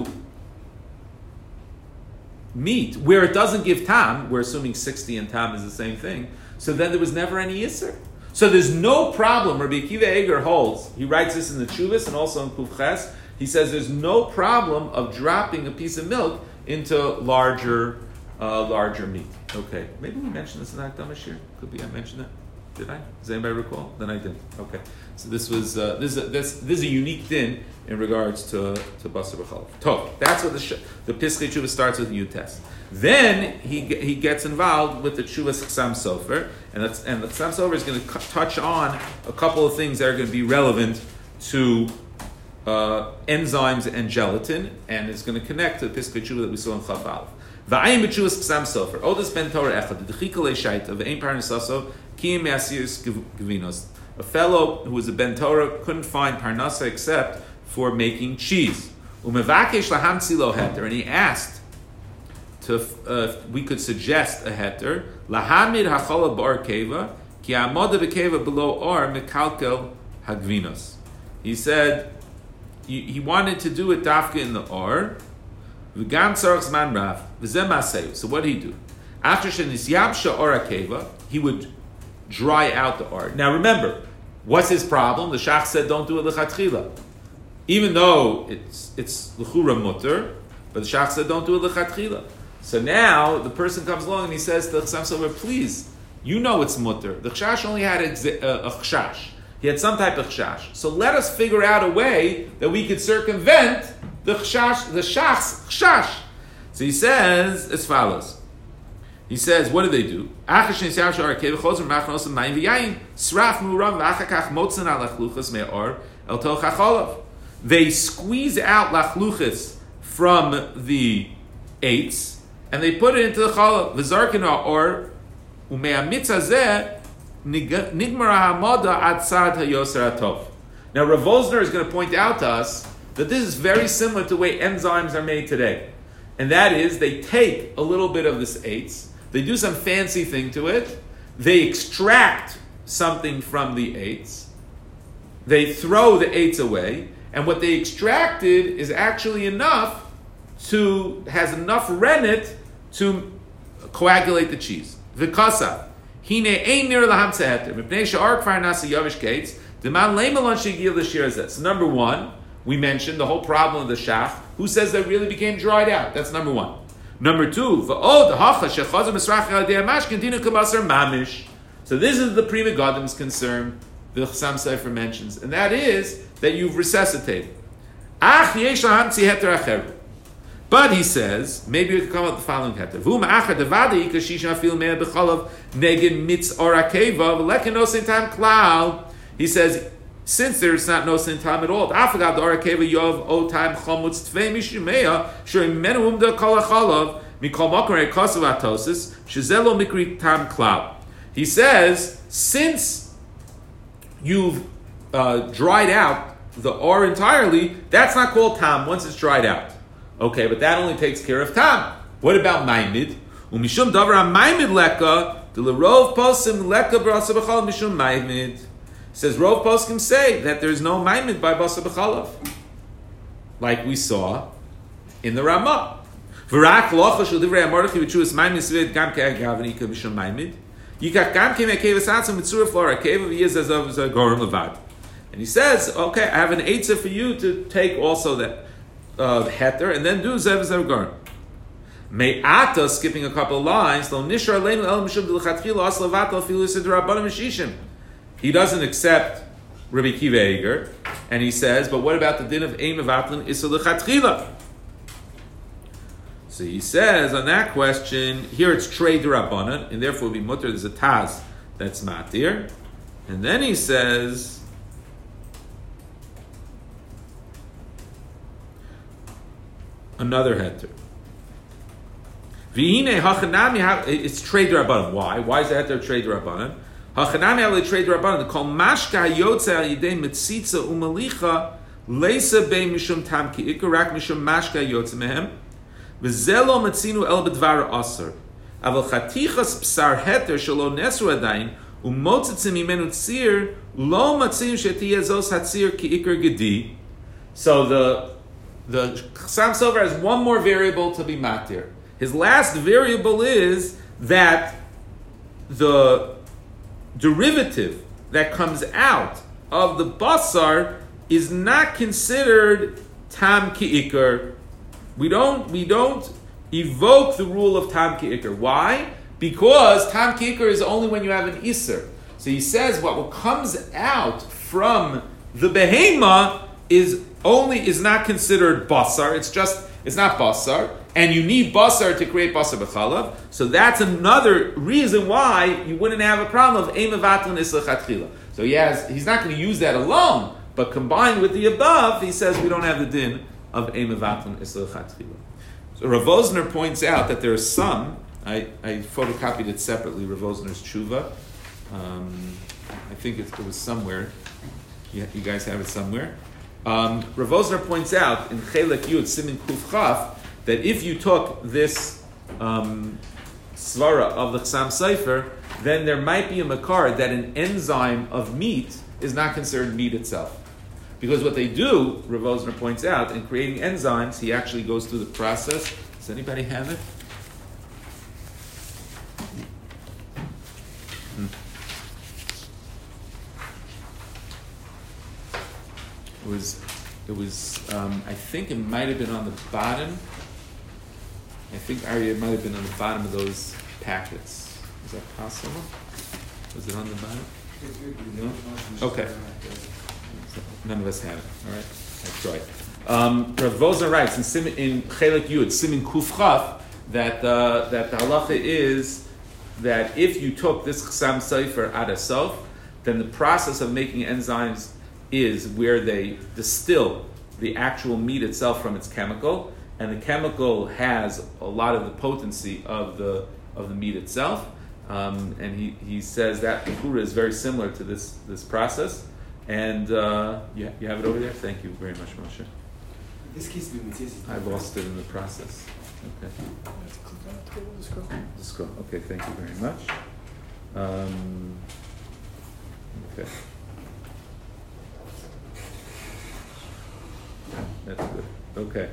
meat where it doesn't give tam, we're assuming sixty and tam is the same thing, so then there was never any Isser. So there's no problem. Rabbi Akiva Eiger holds, he writes this in the Chuvas and also in Kuf Ches, he says there's no problem of dropping a piece of milk into larger Uh, larger meat. Okay, maybe we mentioned this in Akdama Shir. Could be I mentioned that. Did I? Does anybody recall? Then I didn't. Okay, so this was uh, this is a, this this is a unique din in regards to to Basar B'chalav. Tov. That's what the sh- the Pischei Tshuva starts with Yutes. Then he he gets involved with the Tshuvas Chasam Sofer, and that's and the Chasam Sofer is going to c- touch on a couple of things that are going to be relevant to uh, enzymes and gelatin, and it's going to connect to the Pischei Tshuva that we saw in Chaf Aleph. V'ayim b'tshuvas Chasam Sofer. Odas ben Torah echad. D'chika le'shaita. V'ein parnasaso. Kiyim me'asiris gvinos. A fellow who was a ben Torah couldn't find parnasa except for making cheese. Umevakesh lahamtzi lo heter. And he asked to, uh, if we could suggest a heter. Lahamid hachala b'or keva. Ki amoda b'keva below or mekalkel hagvinos. He said he wanted to do it dafka in the or. So what did he do? After Shenisyabsha Ora Keva, he would dry out the or. Now remember, what's his problem? The Shach said don't do it lechatchila. Even though it's it's l'chura mutter, but the Shach said don't do it lechatchila. So now the person comes along and he says to the Chasam Sofer, please, you know it's mutter. The Chash only had a, a, a chash. He had some type of chash. So let us figure out a way that we could circumvent the chash, the shach's chash. So he says as follows: He says, what do they do? They squeeze out lachluchis from the eights and they put it into the chalav. V'zarkina or ume'amitzazeh nigmar ha'amada atzad hayoser atov. Now Rav Vosner is going to point out to us that this is very similar to the way enzymes are made today. And that is, they take a little bit of this eights, they do some fancy thing to it, they extract something from the eights, they throw the eights away, and what they extracted is actually enough to, has enough rennet to coagulate the cheese. V'kasa, hine ein nir laham tzeheter, mipnei she'ar kfar nasa yavish kates, deman leimalon shegil l'shir zeh. Number one, we mentioned the whole problem of the shach. Who says that really became dried out? That's number one. Number two, v'od hacha shechazer misrach al dei amash continue kabasar mamish. So this is the Pri Megadim's concern the Chassam Sofer mentions, and that is that you've resuscitated. Ach yesh laham tzi heter acher. But he says, maybe we could come up with the following heter. V'um achar devadi kashisha afil mea b'chalav negin mitz orakeva v'lekin osin tam klal. He says, since there's not no sin time at all, afagav the orakeva yov o time chomutz tvei mishumea shurim menuum de kol achalav mikol makar ekosav atosis shezelo mikri tam klal. He says, since you've uh, dried out the or entirely, that's not called tam once it's dried out. Okay, but that only takes care of tam. What about maimid? Umishum davar maimid leka de lerov posim leka brasa b'chalav mishum maimid. Says Rov Poskim say that there's no maimid by basa b'chalav, like we saw in the Ramah. V'rak locha shel divrei amorchi v'chuas maimid sved gam ke'agav v'nika mishum maimid. Yikach gam ke'mekeva satzim mitzurah flora keva v'yez azav zagorim levad. And he says, okay, I have an eitzah for you to take also that uh, heter and then do zev zagorim. Me'ata, skipping a couple of lines, lo nishar leinu el mishum d'lechatchila as levato filu sidrabanim mishishim. He doesn't accept Rabbi Kiva Eger, and he says, but what about the din of Ein Mevatlin Issa L'Chatchila? So he says, on that question, here it's Trei D'Rabbanan, and therefore be mutter, there's a Taz that's Matir. And then he says, another heter. V'hine hachanami, it's Trei D'Rabbanan. Why? Why is that heter Trei D'Rabbanan? Hachanami ale trade rabbanan. Kol mashka yotze al yidei mitzitza umalicha leisa bei mishum tam ki ikarak mishum mashka yotze mehem v'zelo matzinu el bedvar aser aval chatichas psar heter shelo nesru adayin umotzitzim imenu tzir lo matzinu shetiyeh zos hatzir ki ikar gedi. So the the Chassam Sofer has one more variable to be matir. His last variable is that the derivative that comes out of the basar is not considered tam ki'ikar. We don't we don't evoke the rule of tam ki'ikar. Why? Because tam ki'ikar is only when you have an iser. So he says what comes out from the behema is only is not considered basar. It's just it's not basar. And you need basar to create basar b'chalav. So that's another reason why you wouldn't have a problem of ein mevatlin isla chatchila. So he has, he's not going to use that alone, but combined with the above, he says we don't have the din of ein mevatlin isla chatchila. So Rav Vosner points out that there are some, I, I photocopied it separately, Rav Vosner's tshuva. Um, I think it, it was somewhere. You, you guys have it somewhere. Um, Rav Vosner points out in Chelek Yud Simin Kuf Chaf that if you took this um, svara of the Chassam Sofer, then there might be a makar that an enzyme of meat is not considered meat itself. Because what they do, Rav Vosner points out, in creating enzymes, he actually goes through the process. Does anybody have it? Hmm. It was, it was. Um, I think it might have been on the bottom. I think Aryeh might have been on the bottom of those packets. Is that possible? Was it on the bottom? No? Okay. None of us have it. All right. I tried. Um, Rav Vosner writes in, Sim, in Chelek Yud, Simin Kuf Chaf, that uh, that the halacha is that if you took this chsam sefer ad asof, then the process of making enzymes is where they distill the actual meat itself from its chemical, and the chemical has a lot of the potency of the of the meat itself. Um, and he, he says that the kura is very similar to this this process. And uh, you, you have it over there? Thank you very much, Moshe. This case of Matthias is I lost it in the process. Okay. Let's go. Okay, thank you very much. Um, okay. That's good. Okay.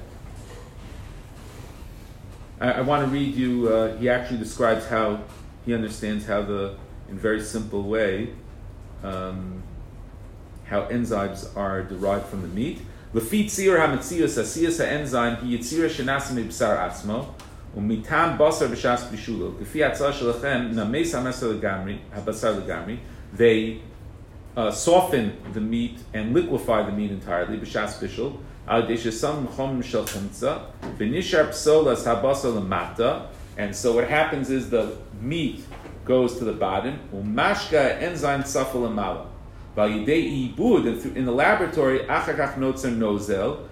I, I want to read you, uh, he actually describes how he understands how the, in very simple way, um, how enzymes are derived from the meat. Lefi tzir ha-metzius asiyas ha-enzyme hi yitzira shenasa mibsar atzmo umitam basar b'shas b'shulo lefi atzah shelachem nameis ha-masar legamri ha-basar legamri. They uh, soften the meat and liquefy the meat entirely b'shas b'shul al deshesam chom shel chemtza v'nishar psolas ha-basar lemata. And so what happens is the meat goes to the bottom umashka enzyme tzafel lemala. In the laboratory, nozel,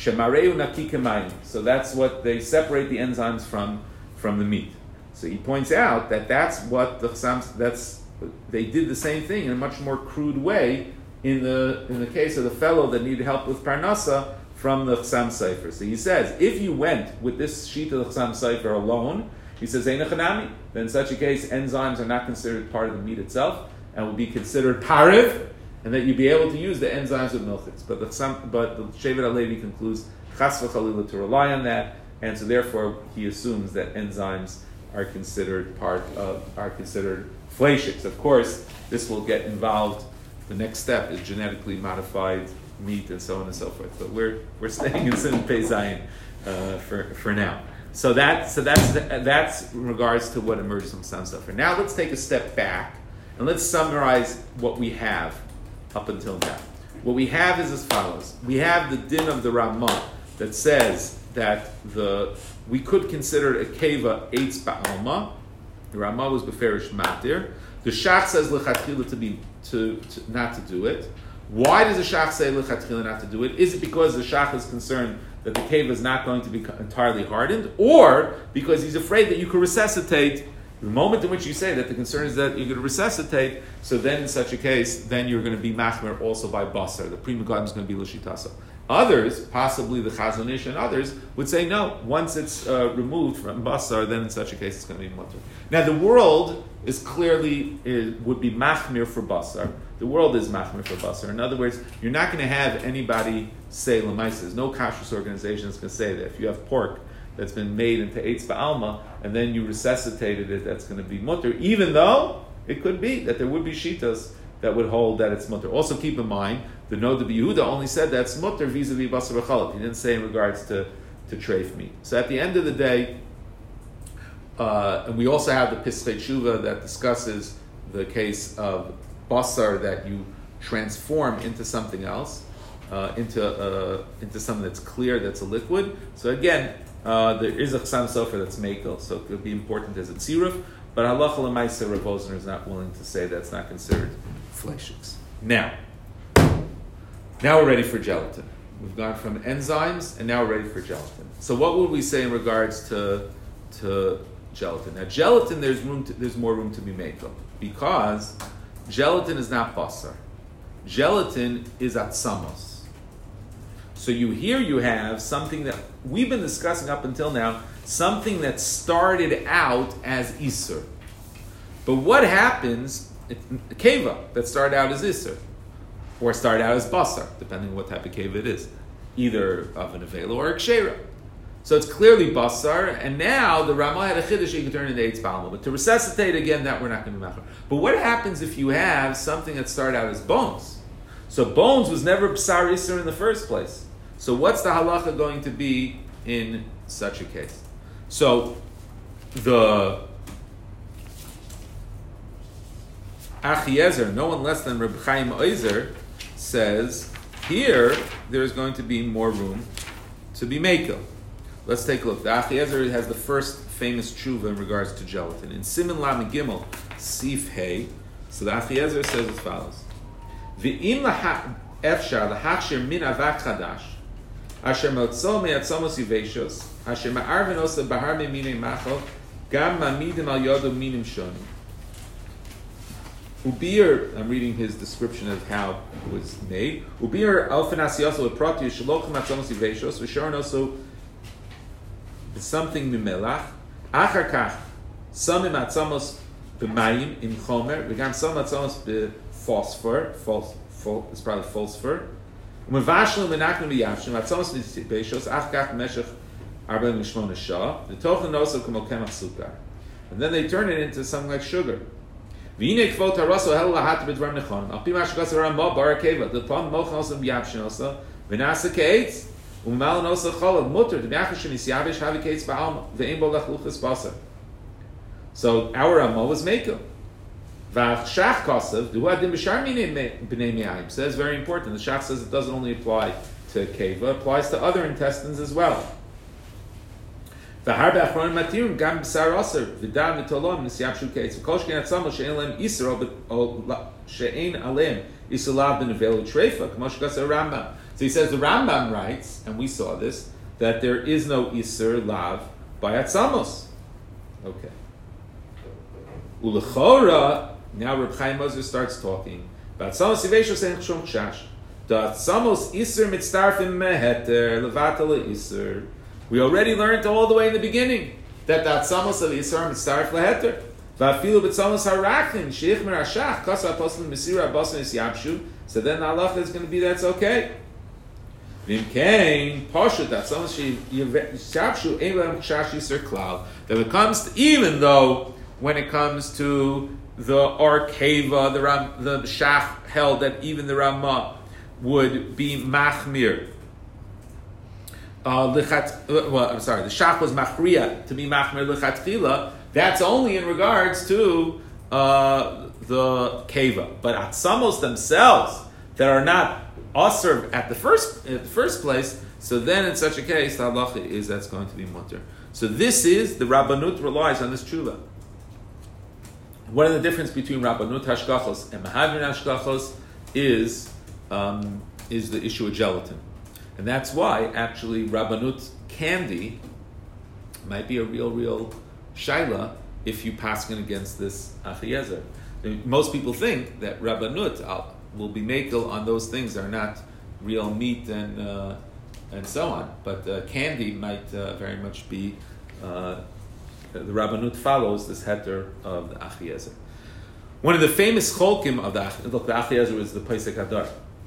so that's what they separate the enzymes from from the meat. So he points out that that's what the that's they did the same thing in a much more crude way in the in the case of the fellow that needed help with parnasa from the chsam sefer. So he says if you went with this sheet of the chsam sefer alone, he says einachanami, then in such a case enzymes are not considered part of the meat itself and will be considered pariv, and that you'd be able to use the enzymes with milchitz. But the but the Shevet HaLevi concludes chas v'chalila to rely on that, and so therefore he assumes that enzymes are considered part of are considered fleishiks. Of course, this will get involved. The next step is genetically modified meat and so on and so forth. But we're we're staying in Sin Pei Zayin uh, for for now. So that so that's the, that's in regards to what emerges from some stuff. Now let's take a step back and let's summarize what we have up until now. What we have is as follows. We have the din of the Ramah that says that the we could consider a keva eitz ba'alma. The Ramah was beferish matir. The Shach says lechatchila to be to, to not to do it. Why does the Shach say lechatchila not to do it? Is it because the Shach is concerned that the keva is not going to be entirely hardened, or because he's afraid that you could resuscitate? The moment in which you say that the concern is that you're going to resuscitate, so then in such a case, then you're going to be machmer also by basar. The prima garden is going to be l'shitasa. Others, possibly the Chazon Ish and others, would say no. Once it's uh, removed from basar, then in such a case it's going to be mutter. Now the world is clearly is, would be machmir for basar. The world is machmir for basar. In other words, you're not going to have anybody say l'maisa. There's no kashrus organization that's going to say that if you have pork that's been made into eitz ba'alma, and then you resuscitated it, that's going to be mutter, even though it could be that there would be shitas that would hold that it's mutter. Also keep in mind, the Noda B'Yehuda only said that's mutter vis-a-vis basar v'chalot. He didn't say in regards to, to treif meat. So at the end of the day, uh, and we also have the Pischei Tshuva that discusses the case of basar that you transform into something else, uh, into uh, into something that's clear, that's a liquid. So again, Uh, there is a chsam sofer that's mekel, so it could be important as a tziruf, but halacha l'maisa Rav Wosner is not willing to say that's not considered fleishiks. Now, now we're ready for gelatin. We've gone from enzymes, and now we're ready for gelatin. So what would we say in regards to to gelatin? Now, gelatin, there's room, to, there's more room to be mekel, because gelatin is not basar. Gelatin is atzamos. So you here you have something that we've been discussing up until now, something that started out as Isser. But what happens, it, keva, that started out as Isser, or started out as Basar, depending on what type of keva it is, either of an Avela or a Kshera. So it's clearly Basar, and now the Ramah had a Chiddush, you can turn it into Eitz Ba'alma. But to resuscitate again, that we're not going to be machar. But what happens if you have something that started out as bones? So bones was never B'sar Isser in the first place. So what's the halacha going to be in such a case? So the Achiezer, no one less than Reb Chaim Oizer, says here there is going to be more room to be mekel. let's take a look. The Achiezer has the first famous tshuva in regards to gelatin. In Siman Lam Gimel, Sif Hey, so the Achiezer says as follows. V'im efshar l'hachshir min avak chadash, asher motzo me'atzamos yiveshos, asher ma'arvin osa bahar me'minei machol, gam ma'midim al yodu minim shonim. Ubir, I'm reading his description of how it was made. Ubir alfen asiyaso leprati shlochim atzamos yiveshos, v'sharon also something mimelach. Achar kach, samim atzamos b'mayim in chomer, v'gam samim atzamos b'phosphor, phos, phos, it's probably phosphor. Umevashlim menachnim v'yavshim atzamos b'shos ach kach meshach arba mishmona shah. The tochen also k'mol kemach sukar, and then they turn it into something like sugar. V'ine kvot haraso hel lahat b'dvar nechon. Al pi mashkas haramah bar keva. The pam mochen also b'yavshin also v'nasa keitz. Umal nosa cholad mutter. The b'yachashin is yavish havi keitz ba'alma. Ve'im bo lachluchas basar. So our Ramah was mekel. V'ach shach kasav du adim b'shar b'nei me'ayim. Says very important. The shach says it doesn't only apply to keva, it applies to other intestines as well. V'har be'achron matirun gam b'sar aser v'dam v'tolom nisyapshu keitz. V'kol shkein atzamo she'en lem isra she'en alem isalav b'nevelu treifa k'mo shkas Rambam. So he says the Rambam writes, and we saw this, that there is no Isser Lav by Atzamos. Okay. Ulechora, now Reb Chaim Ozer starts talking. Atzamos Yiveshos en Chshon Chash. The Atzamos Isser mitztarfim meheter levatala Isser. We already learned all the way in the beginning that the Atzamos of Isser mitztarf leheter. Va'afilu b'tzamos harachim sheichmer hashach kasa apostle mesira abasan isyapshu. So then the halacha is going to be that's okay. That it comes to, even though when it comes to the Arkeva, the Ram, the Shach held that even the Ramah would be machmir. Uh, well, I'm sorry, the Shach was machriya to be machmir lechatchila. That's only in regards to uh, the Keva, but atzamos themselves that are not Asr at the first at the first place, so then in such a case the halacha is that's going to be mutter. So this is the Rabbanut relies on this tshuva. What are the difference between Rabbanut hashgachos and Mahadrin hashgachos is um, is the issue of gelatin, and that's why actually Rabbanut candy might be a real real shaila if you paskin against this Achiezer. Most people think that Rabbanut I'll, will be makel on those things that are not real meat and uh, and so on. But uh, candy might uh, very much be, uh, the Rabbanut follows this heter of the Achiezer. One of the famous cholkim of the Achiezer, look, the Achiezer was the Pesach Hadar.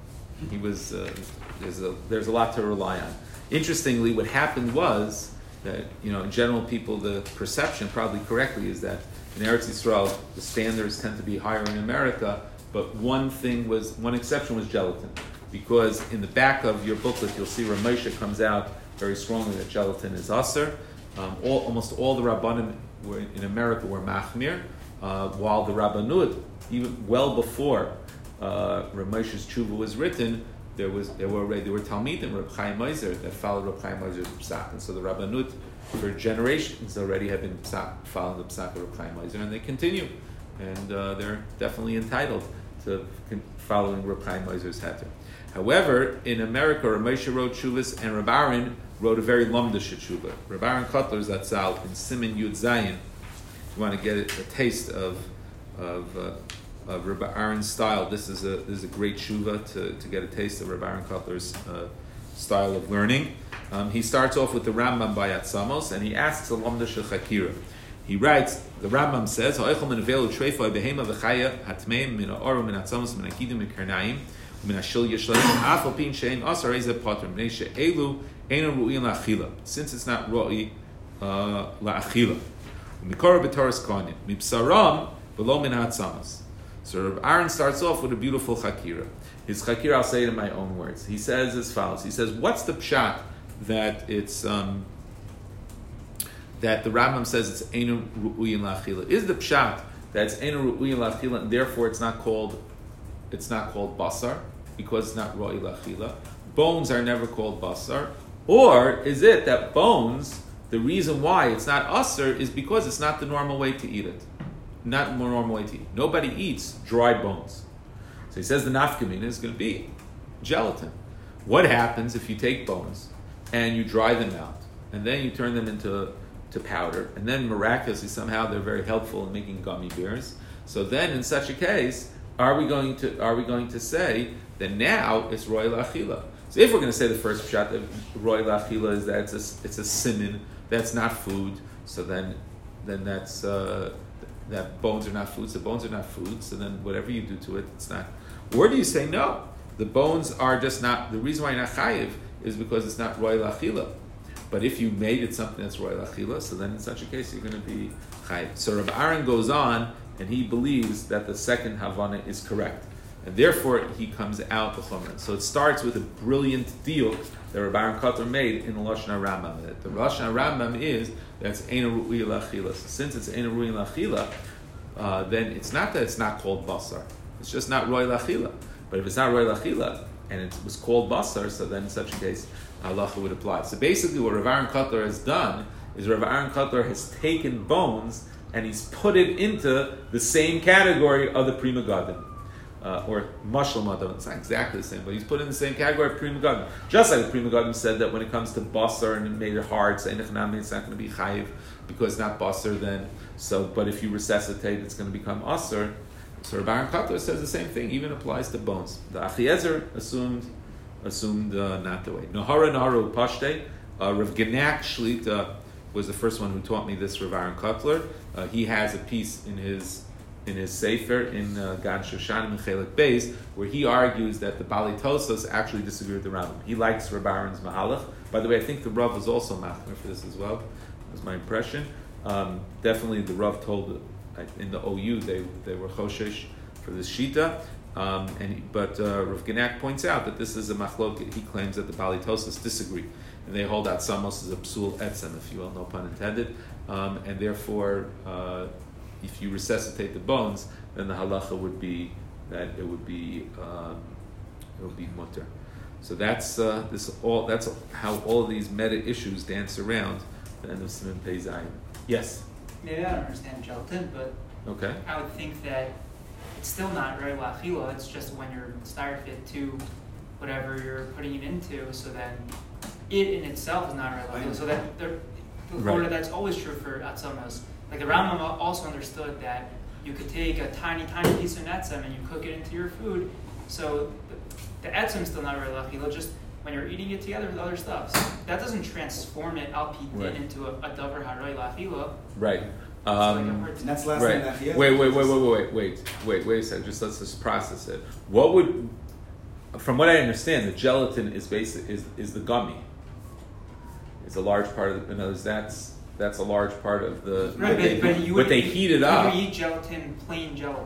He was, uh, there's, a, there's a lot to rely on. Interestingly, what happened was that, you know, in general people, the perception, probably correctly, is that in Eretz Yisrael, the standards tend to be higher in America. But one thing was, one exception was gelatin. Because in the back of your booklet, you'll see Ramesha comes out very strongly that gelatin is aser. Um, all, almost all the Rabbanim were, in America were machmir, uh, while the Rabbanut, even well before uh, Ramesha's tshuva was written, there was there were already there were Talmidim, Reb Chaim Ozer, that followed Reb Chaim Ozer's psak. And so the Rabbanut, for generations, already have been psak, following the psak of Reb Chaim Ozer, and they continue. And uh, they're definitely entitled to following Reb Chaim Ozer's heter. However, in America, Rav Moshe wrote Shuvas, and Reb Aaron wrote a very lumdish tshuva. Reb Aaron Kotler's Zatzal in Siman Yud Zayin. If you want to get a, a taste of of, uh, of Reb Aaron's style, this is a this is a great tshuva to, to get a taste of Reb Aaron Kotler's uh, style of learning. Um, he starts off with the Rambam by Atzamos, and he asks a lumdish chakira. He writes, the Rambam says, "Ha'echol min avelu treifoi behema v'chaya hatmeim min ha'oru min atzamos min akidim min karnaim min ha'shil yishleim af al pin shein asar ezeh potter min she'elu einu ru'in la'achila." Since it's not ru'i uh, la'achila, u'mikora b'toras kohanim mipsaram v'lo min ha'atzamos. So Reb Aaron starts off with a beautiful chakira. His chakira, I'll say it in my own words. He says as follows. He says, "What's the pshat that it's?" Um, that the Rambam says it's Einu Ru'uyin La'achila. Is the pshat that it's Einu Ru'uyin La'achila and therefore it's not called it's not called basar because it's not Ru'uyin La'achila? Bones are never called basar, Or is it that bones, the reason why it's not usser is because it's not the normal way to eat it. Not the normal way to eat. Nobody eats dry bones. So he says the nafkamina is going to be gelatin. What happens if you take bones and you dry them out and then you turn them into to powder, and then miraculously somehow they're very helpful in making gummy bears? So then in such a case, are we going to are we going to say that now it's roy lachila? So if we're going to say the first pshat that roy lachila is that it's a, it's a siman, that's not food, so then then that's uh, that bones are not food, so bones are not food, so then whatever you do to it, it's not. Or do you say no? The bones are just not, the reason why you're not chayiv is because it's not roy lachila. But if you made it something that's roy lachila, so then in such a case you're going to be chayiv. So Rav Aaron goes on and he believes that the second Havana is correct. And therefore he comes out the Chumrah. So it starts with a brilliant deal that Rav Aaron Kotler made in the Lashon HaRambam. That the Lashon HaRambam is that it's Eina Ru'iyah L'Achila. So since it's Eina Ru'iyah L'Achila, uh, then it's not that it's not called Basar. It's just not Roy L'Achila. But if it's not Roy L'Achila and it was called Basar, so then in such a case, halacha would apply. So basically what Rav Aaron Kotler has done is Rav Aaron Kotler has taken bones and he's put it into the same category of the Prima Gadim. Uh, or Mashal Madam, it's not exactly the same, but he's put in the same category of Prima Gadim. Just like the Prima Gadim said that when it comes to Basar and it made it hard, say Nechanami, it's not going to be Chayiv because it's not Basar then. So, but if you resuscitate, it's going to become Asar. So Rav Aaron Kotler says the same thing, even applies to bones. The Achiezer assumed assumed uh, not the way. Nahara Naru Pashte, uh, Rav Genak Shlita was the first one who taught me this, Rav Aaron Kotler. Uh, he has a piece in his in his Sefer, in uh, Gan Shoshanim Chelik Beis, where he argues that the Bali Tosos actually disagree with the Rambam. He likes Rav Aaron's Mahalach. By the way, I think the Rav was also machmer for this as well. That was my impression. Um, definitely the Rav told, uh, in the O U, they they were choshesh for this Shita. Um, and he, but uh, Rav Genak points out that this is a machlok. He claims that the Bali Tosos disagree. And they hold out Samos as a psul etzem, if you will, no pun intended. Um, and therefore, uh, if you resuscitate the bones, then the halacha would be that it would be um, it would be mutter. So that's uh, this all. That's how all of these meta issues dance around the end of Siman Pei Zayin. Yes. Maybe I don't understand gelatin, but okay. I would think that it's still not very lachila. It's just when you're styrofoam to whatever you're putting it into, so then it in itself is not very lachila. So that there, right. That's always true for atzamas. Like the Rambam also understood that you could take a tiny, tiny piece of etzem and you cook it into your food. So the, the etzem is still not very lachila, just when you're eating it together with other stuff. So that doesn't transform it al pi din right. into a, a davar haroy lachila. Right. Um, and that's last right. time Wait, wait, wait, wait, wait, wait, wait, wait a second. Just let's just process it. What would, from what I understand, the gelatin is basic is is the gummy. It's a large part of the. In other words, that's. That's a large part of the. Right, but, but, but you would they heat it up. You eat gelatin, plain gelatin.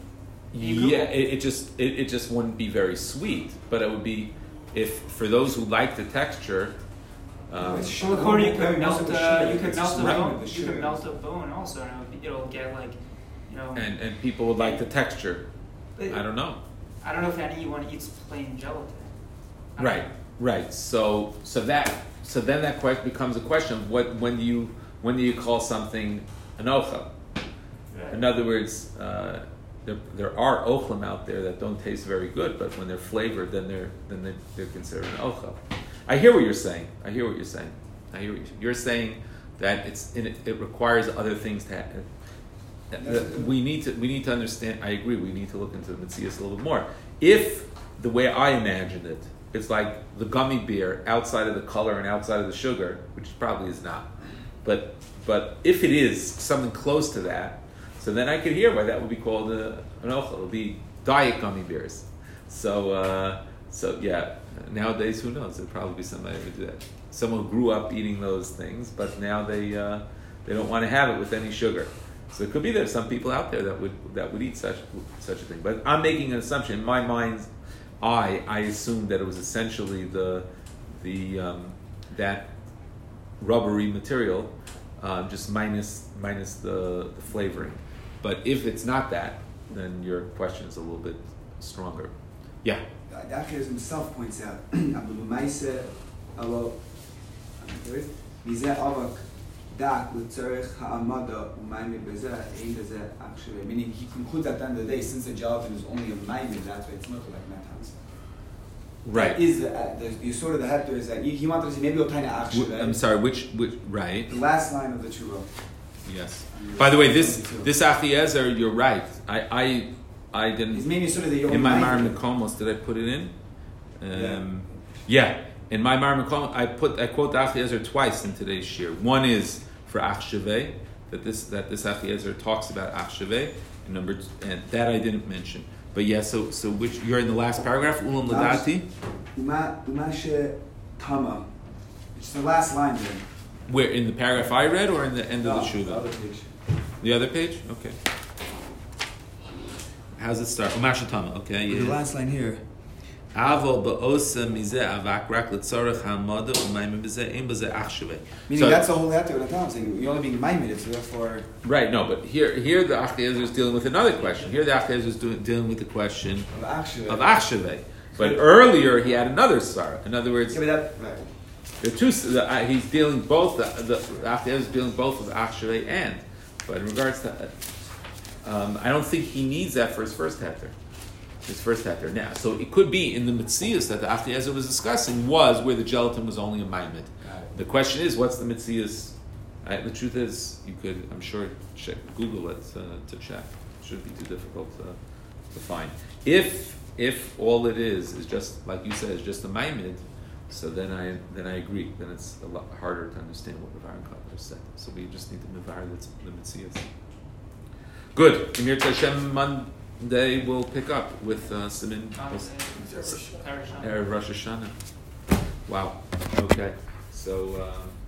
Yeah, it, it just it, it just wouldn't be very sweet, but it would be if for those who like the texture. Um, well, or you could melt uh, you could melt a right bone. You could melt a bone also, and it'll, be, it'll get like, you know. And and people would like the texture. But I don't know. I don't know if anyone eats plain gelatin. Right, right. So so that so then that question becomes a question of what when do you when do you call something an ochel? Right. In other words, uh, there there are ochlim out there that don't taste very good, but when they're flavored, then they're then they're, they're considered an ochel. I hear what you're saying. I hear what you're saying. I hear what you're saying. You're saying that it's it, it requires other things to happen. Uh, we need to we need to understand. I agree. We need to look into the Metzias a little bit more. If the way I imagined it, it's like the gummy beer outside of the color and outside of the sugar, which probably is not. But but if it is something close to that, so then I could hear why that would be called a, an ochel. It would be diet gummy beers. So uh, so yeah. Nowadays, who knows? There'd probably be somebody who would do that. Someone who grew up eating those things, but now they uh, they don't want to have it with any sugar. So it could be there's some people out there that would that would eat such such a thing. But I'm making an assumption in my mind's eye. I assumed that it was essentially the the um, that rubbery material, uh, just minus minus the, the flavoring. But if it's not that, then your question is a little bit stronger. Yeah. The Akhir himself points out, Abu Maisa, מזה אבק דק לצורך העמדה ומיימד בזה, אין בזה actually, meaning he concludes at the end of the day, since the gelatin is only a maimed, that's why it's not like mathans. Right. That is the, uh, the, the sort of the hector is that he, he wanted to say maybe we'll kind of actually. Wh- I'm sorry. Which which right? The last line of the tshuva. Yes. By the way, this this Achiezer, you're right. I I I didn't. It's maybe sort of the in my Mar maimed. Mekomos, did I put it in? Um, Yeah. yeah. In my Mar Mekomos, I put I quote Achiezer twice in today's shir. One is for Achsheveh, that this that this Achiezer talks about Achsheveh, and number t- and that I didn't mention. But yeah, so so which you're in the last paragraph, Ulam Ladati. Uma uma she tama. It's the last line there. Where in the paragraph I read, or in the end of No, the Shuva? the other page. The other page? Okay. How's it start? Umashatama, okay. The Yeah. last line here. Avo ba'osa mizeh avak rak l'tzorech hamada u'mayim b'zeh im b'zeh achsheveh. Meaning that's the whole letter of the time. Saying you're only being minded, so therefore. Right, no, but here here the Achiezer is dealing with another question. Here the Achiezer is doing, dealing with the question Actually. of achsheveh. But earlier he had another sar. In other words, Yeah, but that. Right. the two the, uh, he's dealing both the the, the Achiezer is dealing both with achsheveh and. But in regards to, um, I don't think he needs that for his first heter. His first heter now. So it could be in the Metzius that the Achiezer was discussing was where the gelatin was only a maimed. The question is, what's the Metzius? I, the truth is, you could, I'm sure, check, Google it uh, to check. It shouldn't be too difficult uh, to find. If if all it is is just like you said, is just a maimed, so then I then I agree. Then it's a lot harder to understand what Rav Aaron Kotler said. So we just need to mevar that's the Metzius. Good. Emir Tashem Monday we'll pick up with uh, Simin Erev Rosh Hashanah. Wow. Okay. So. Um,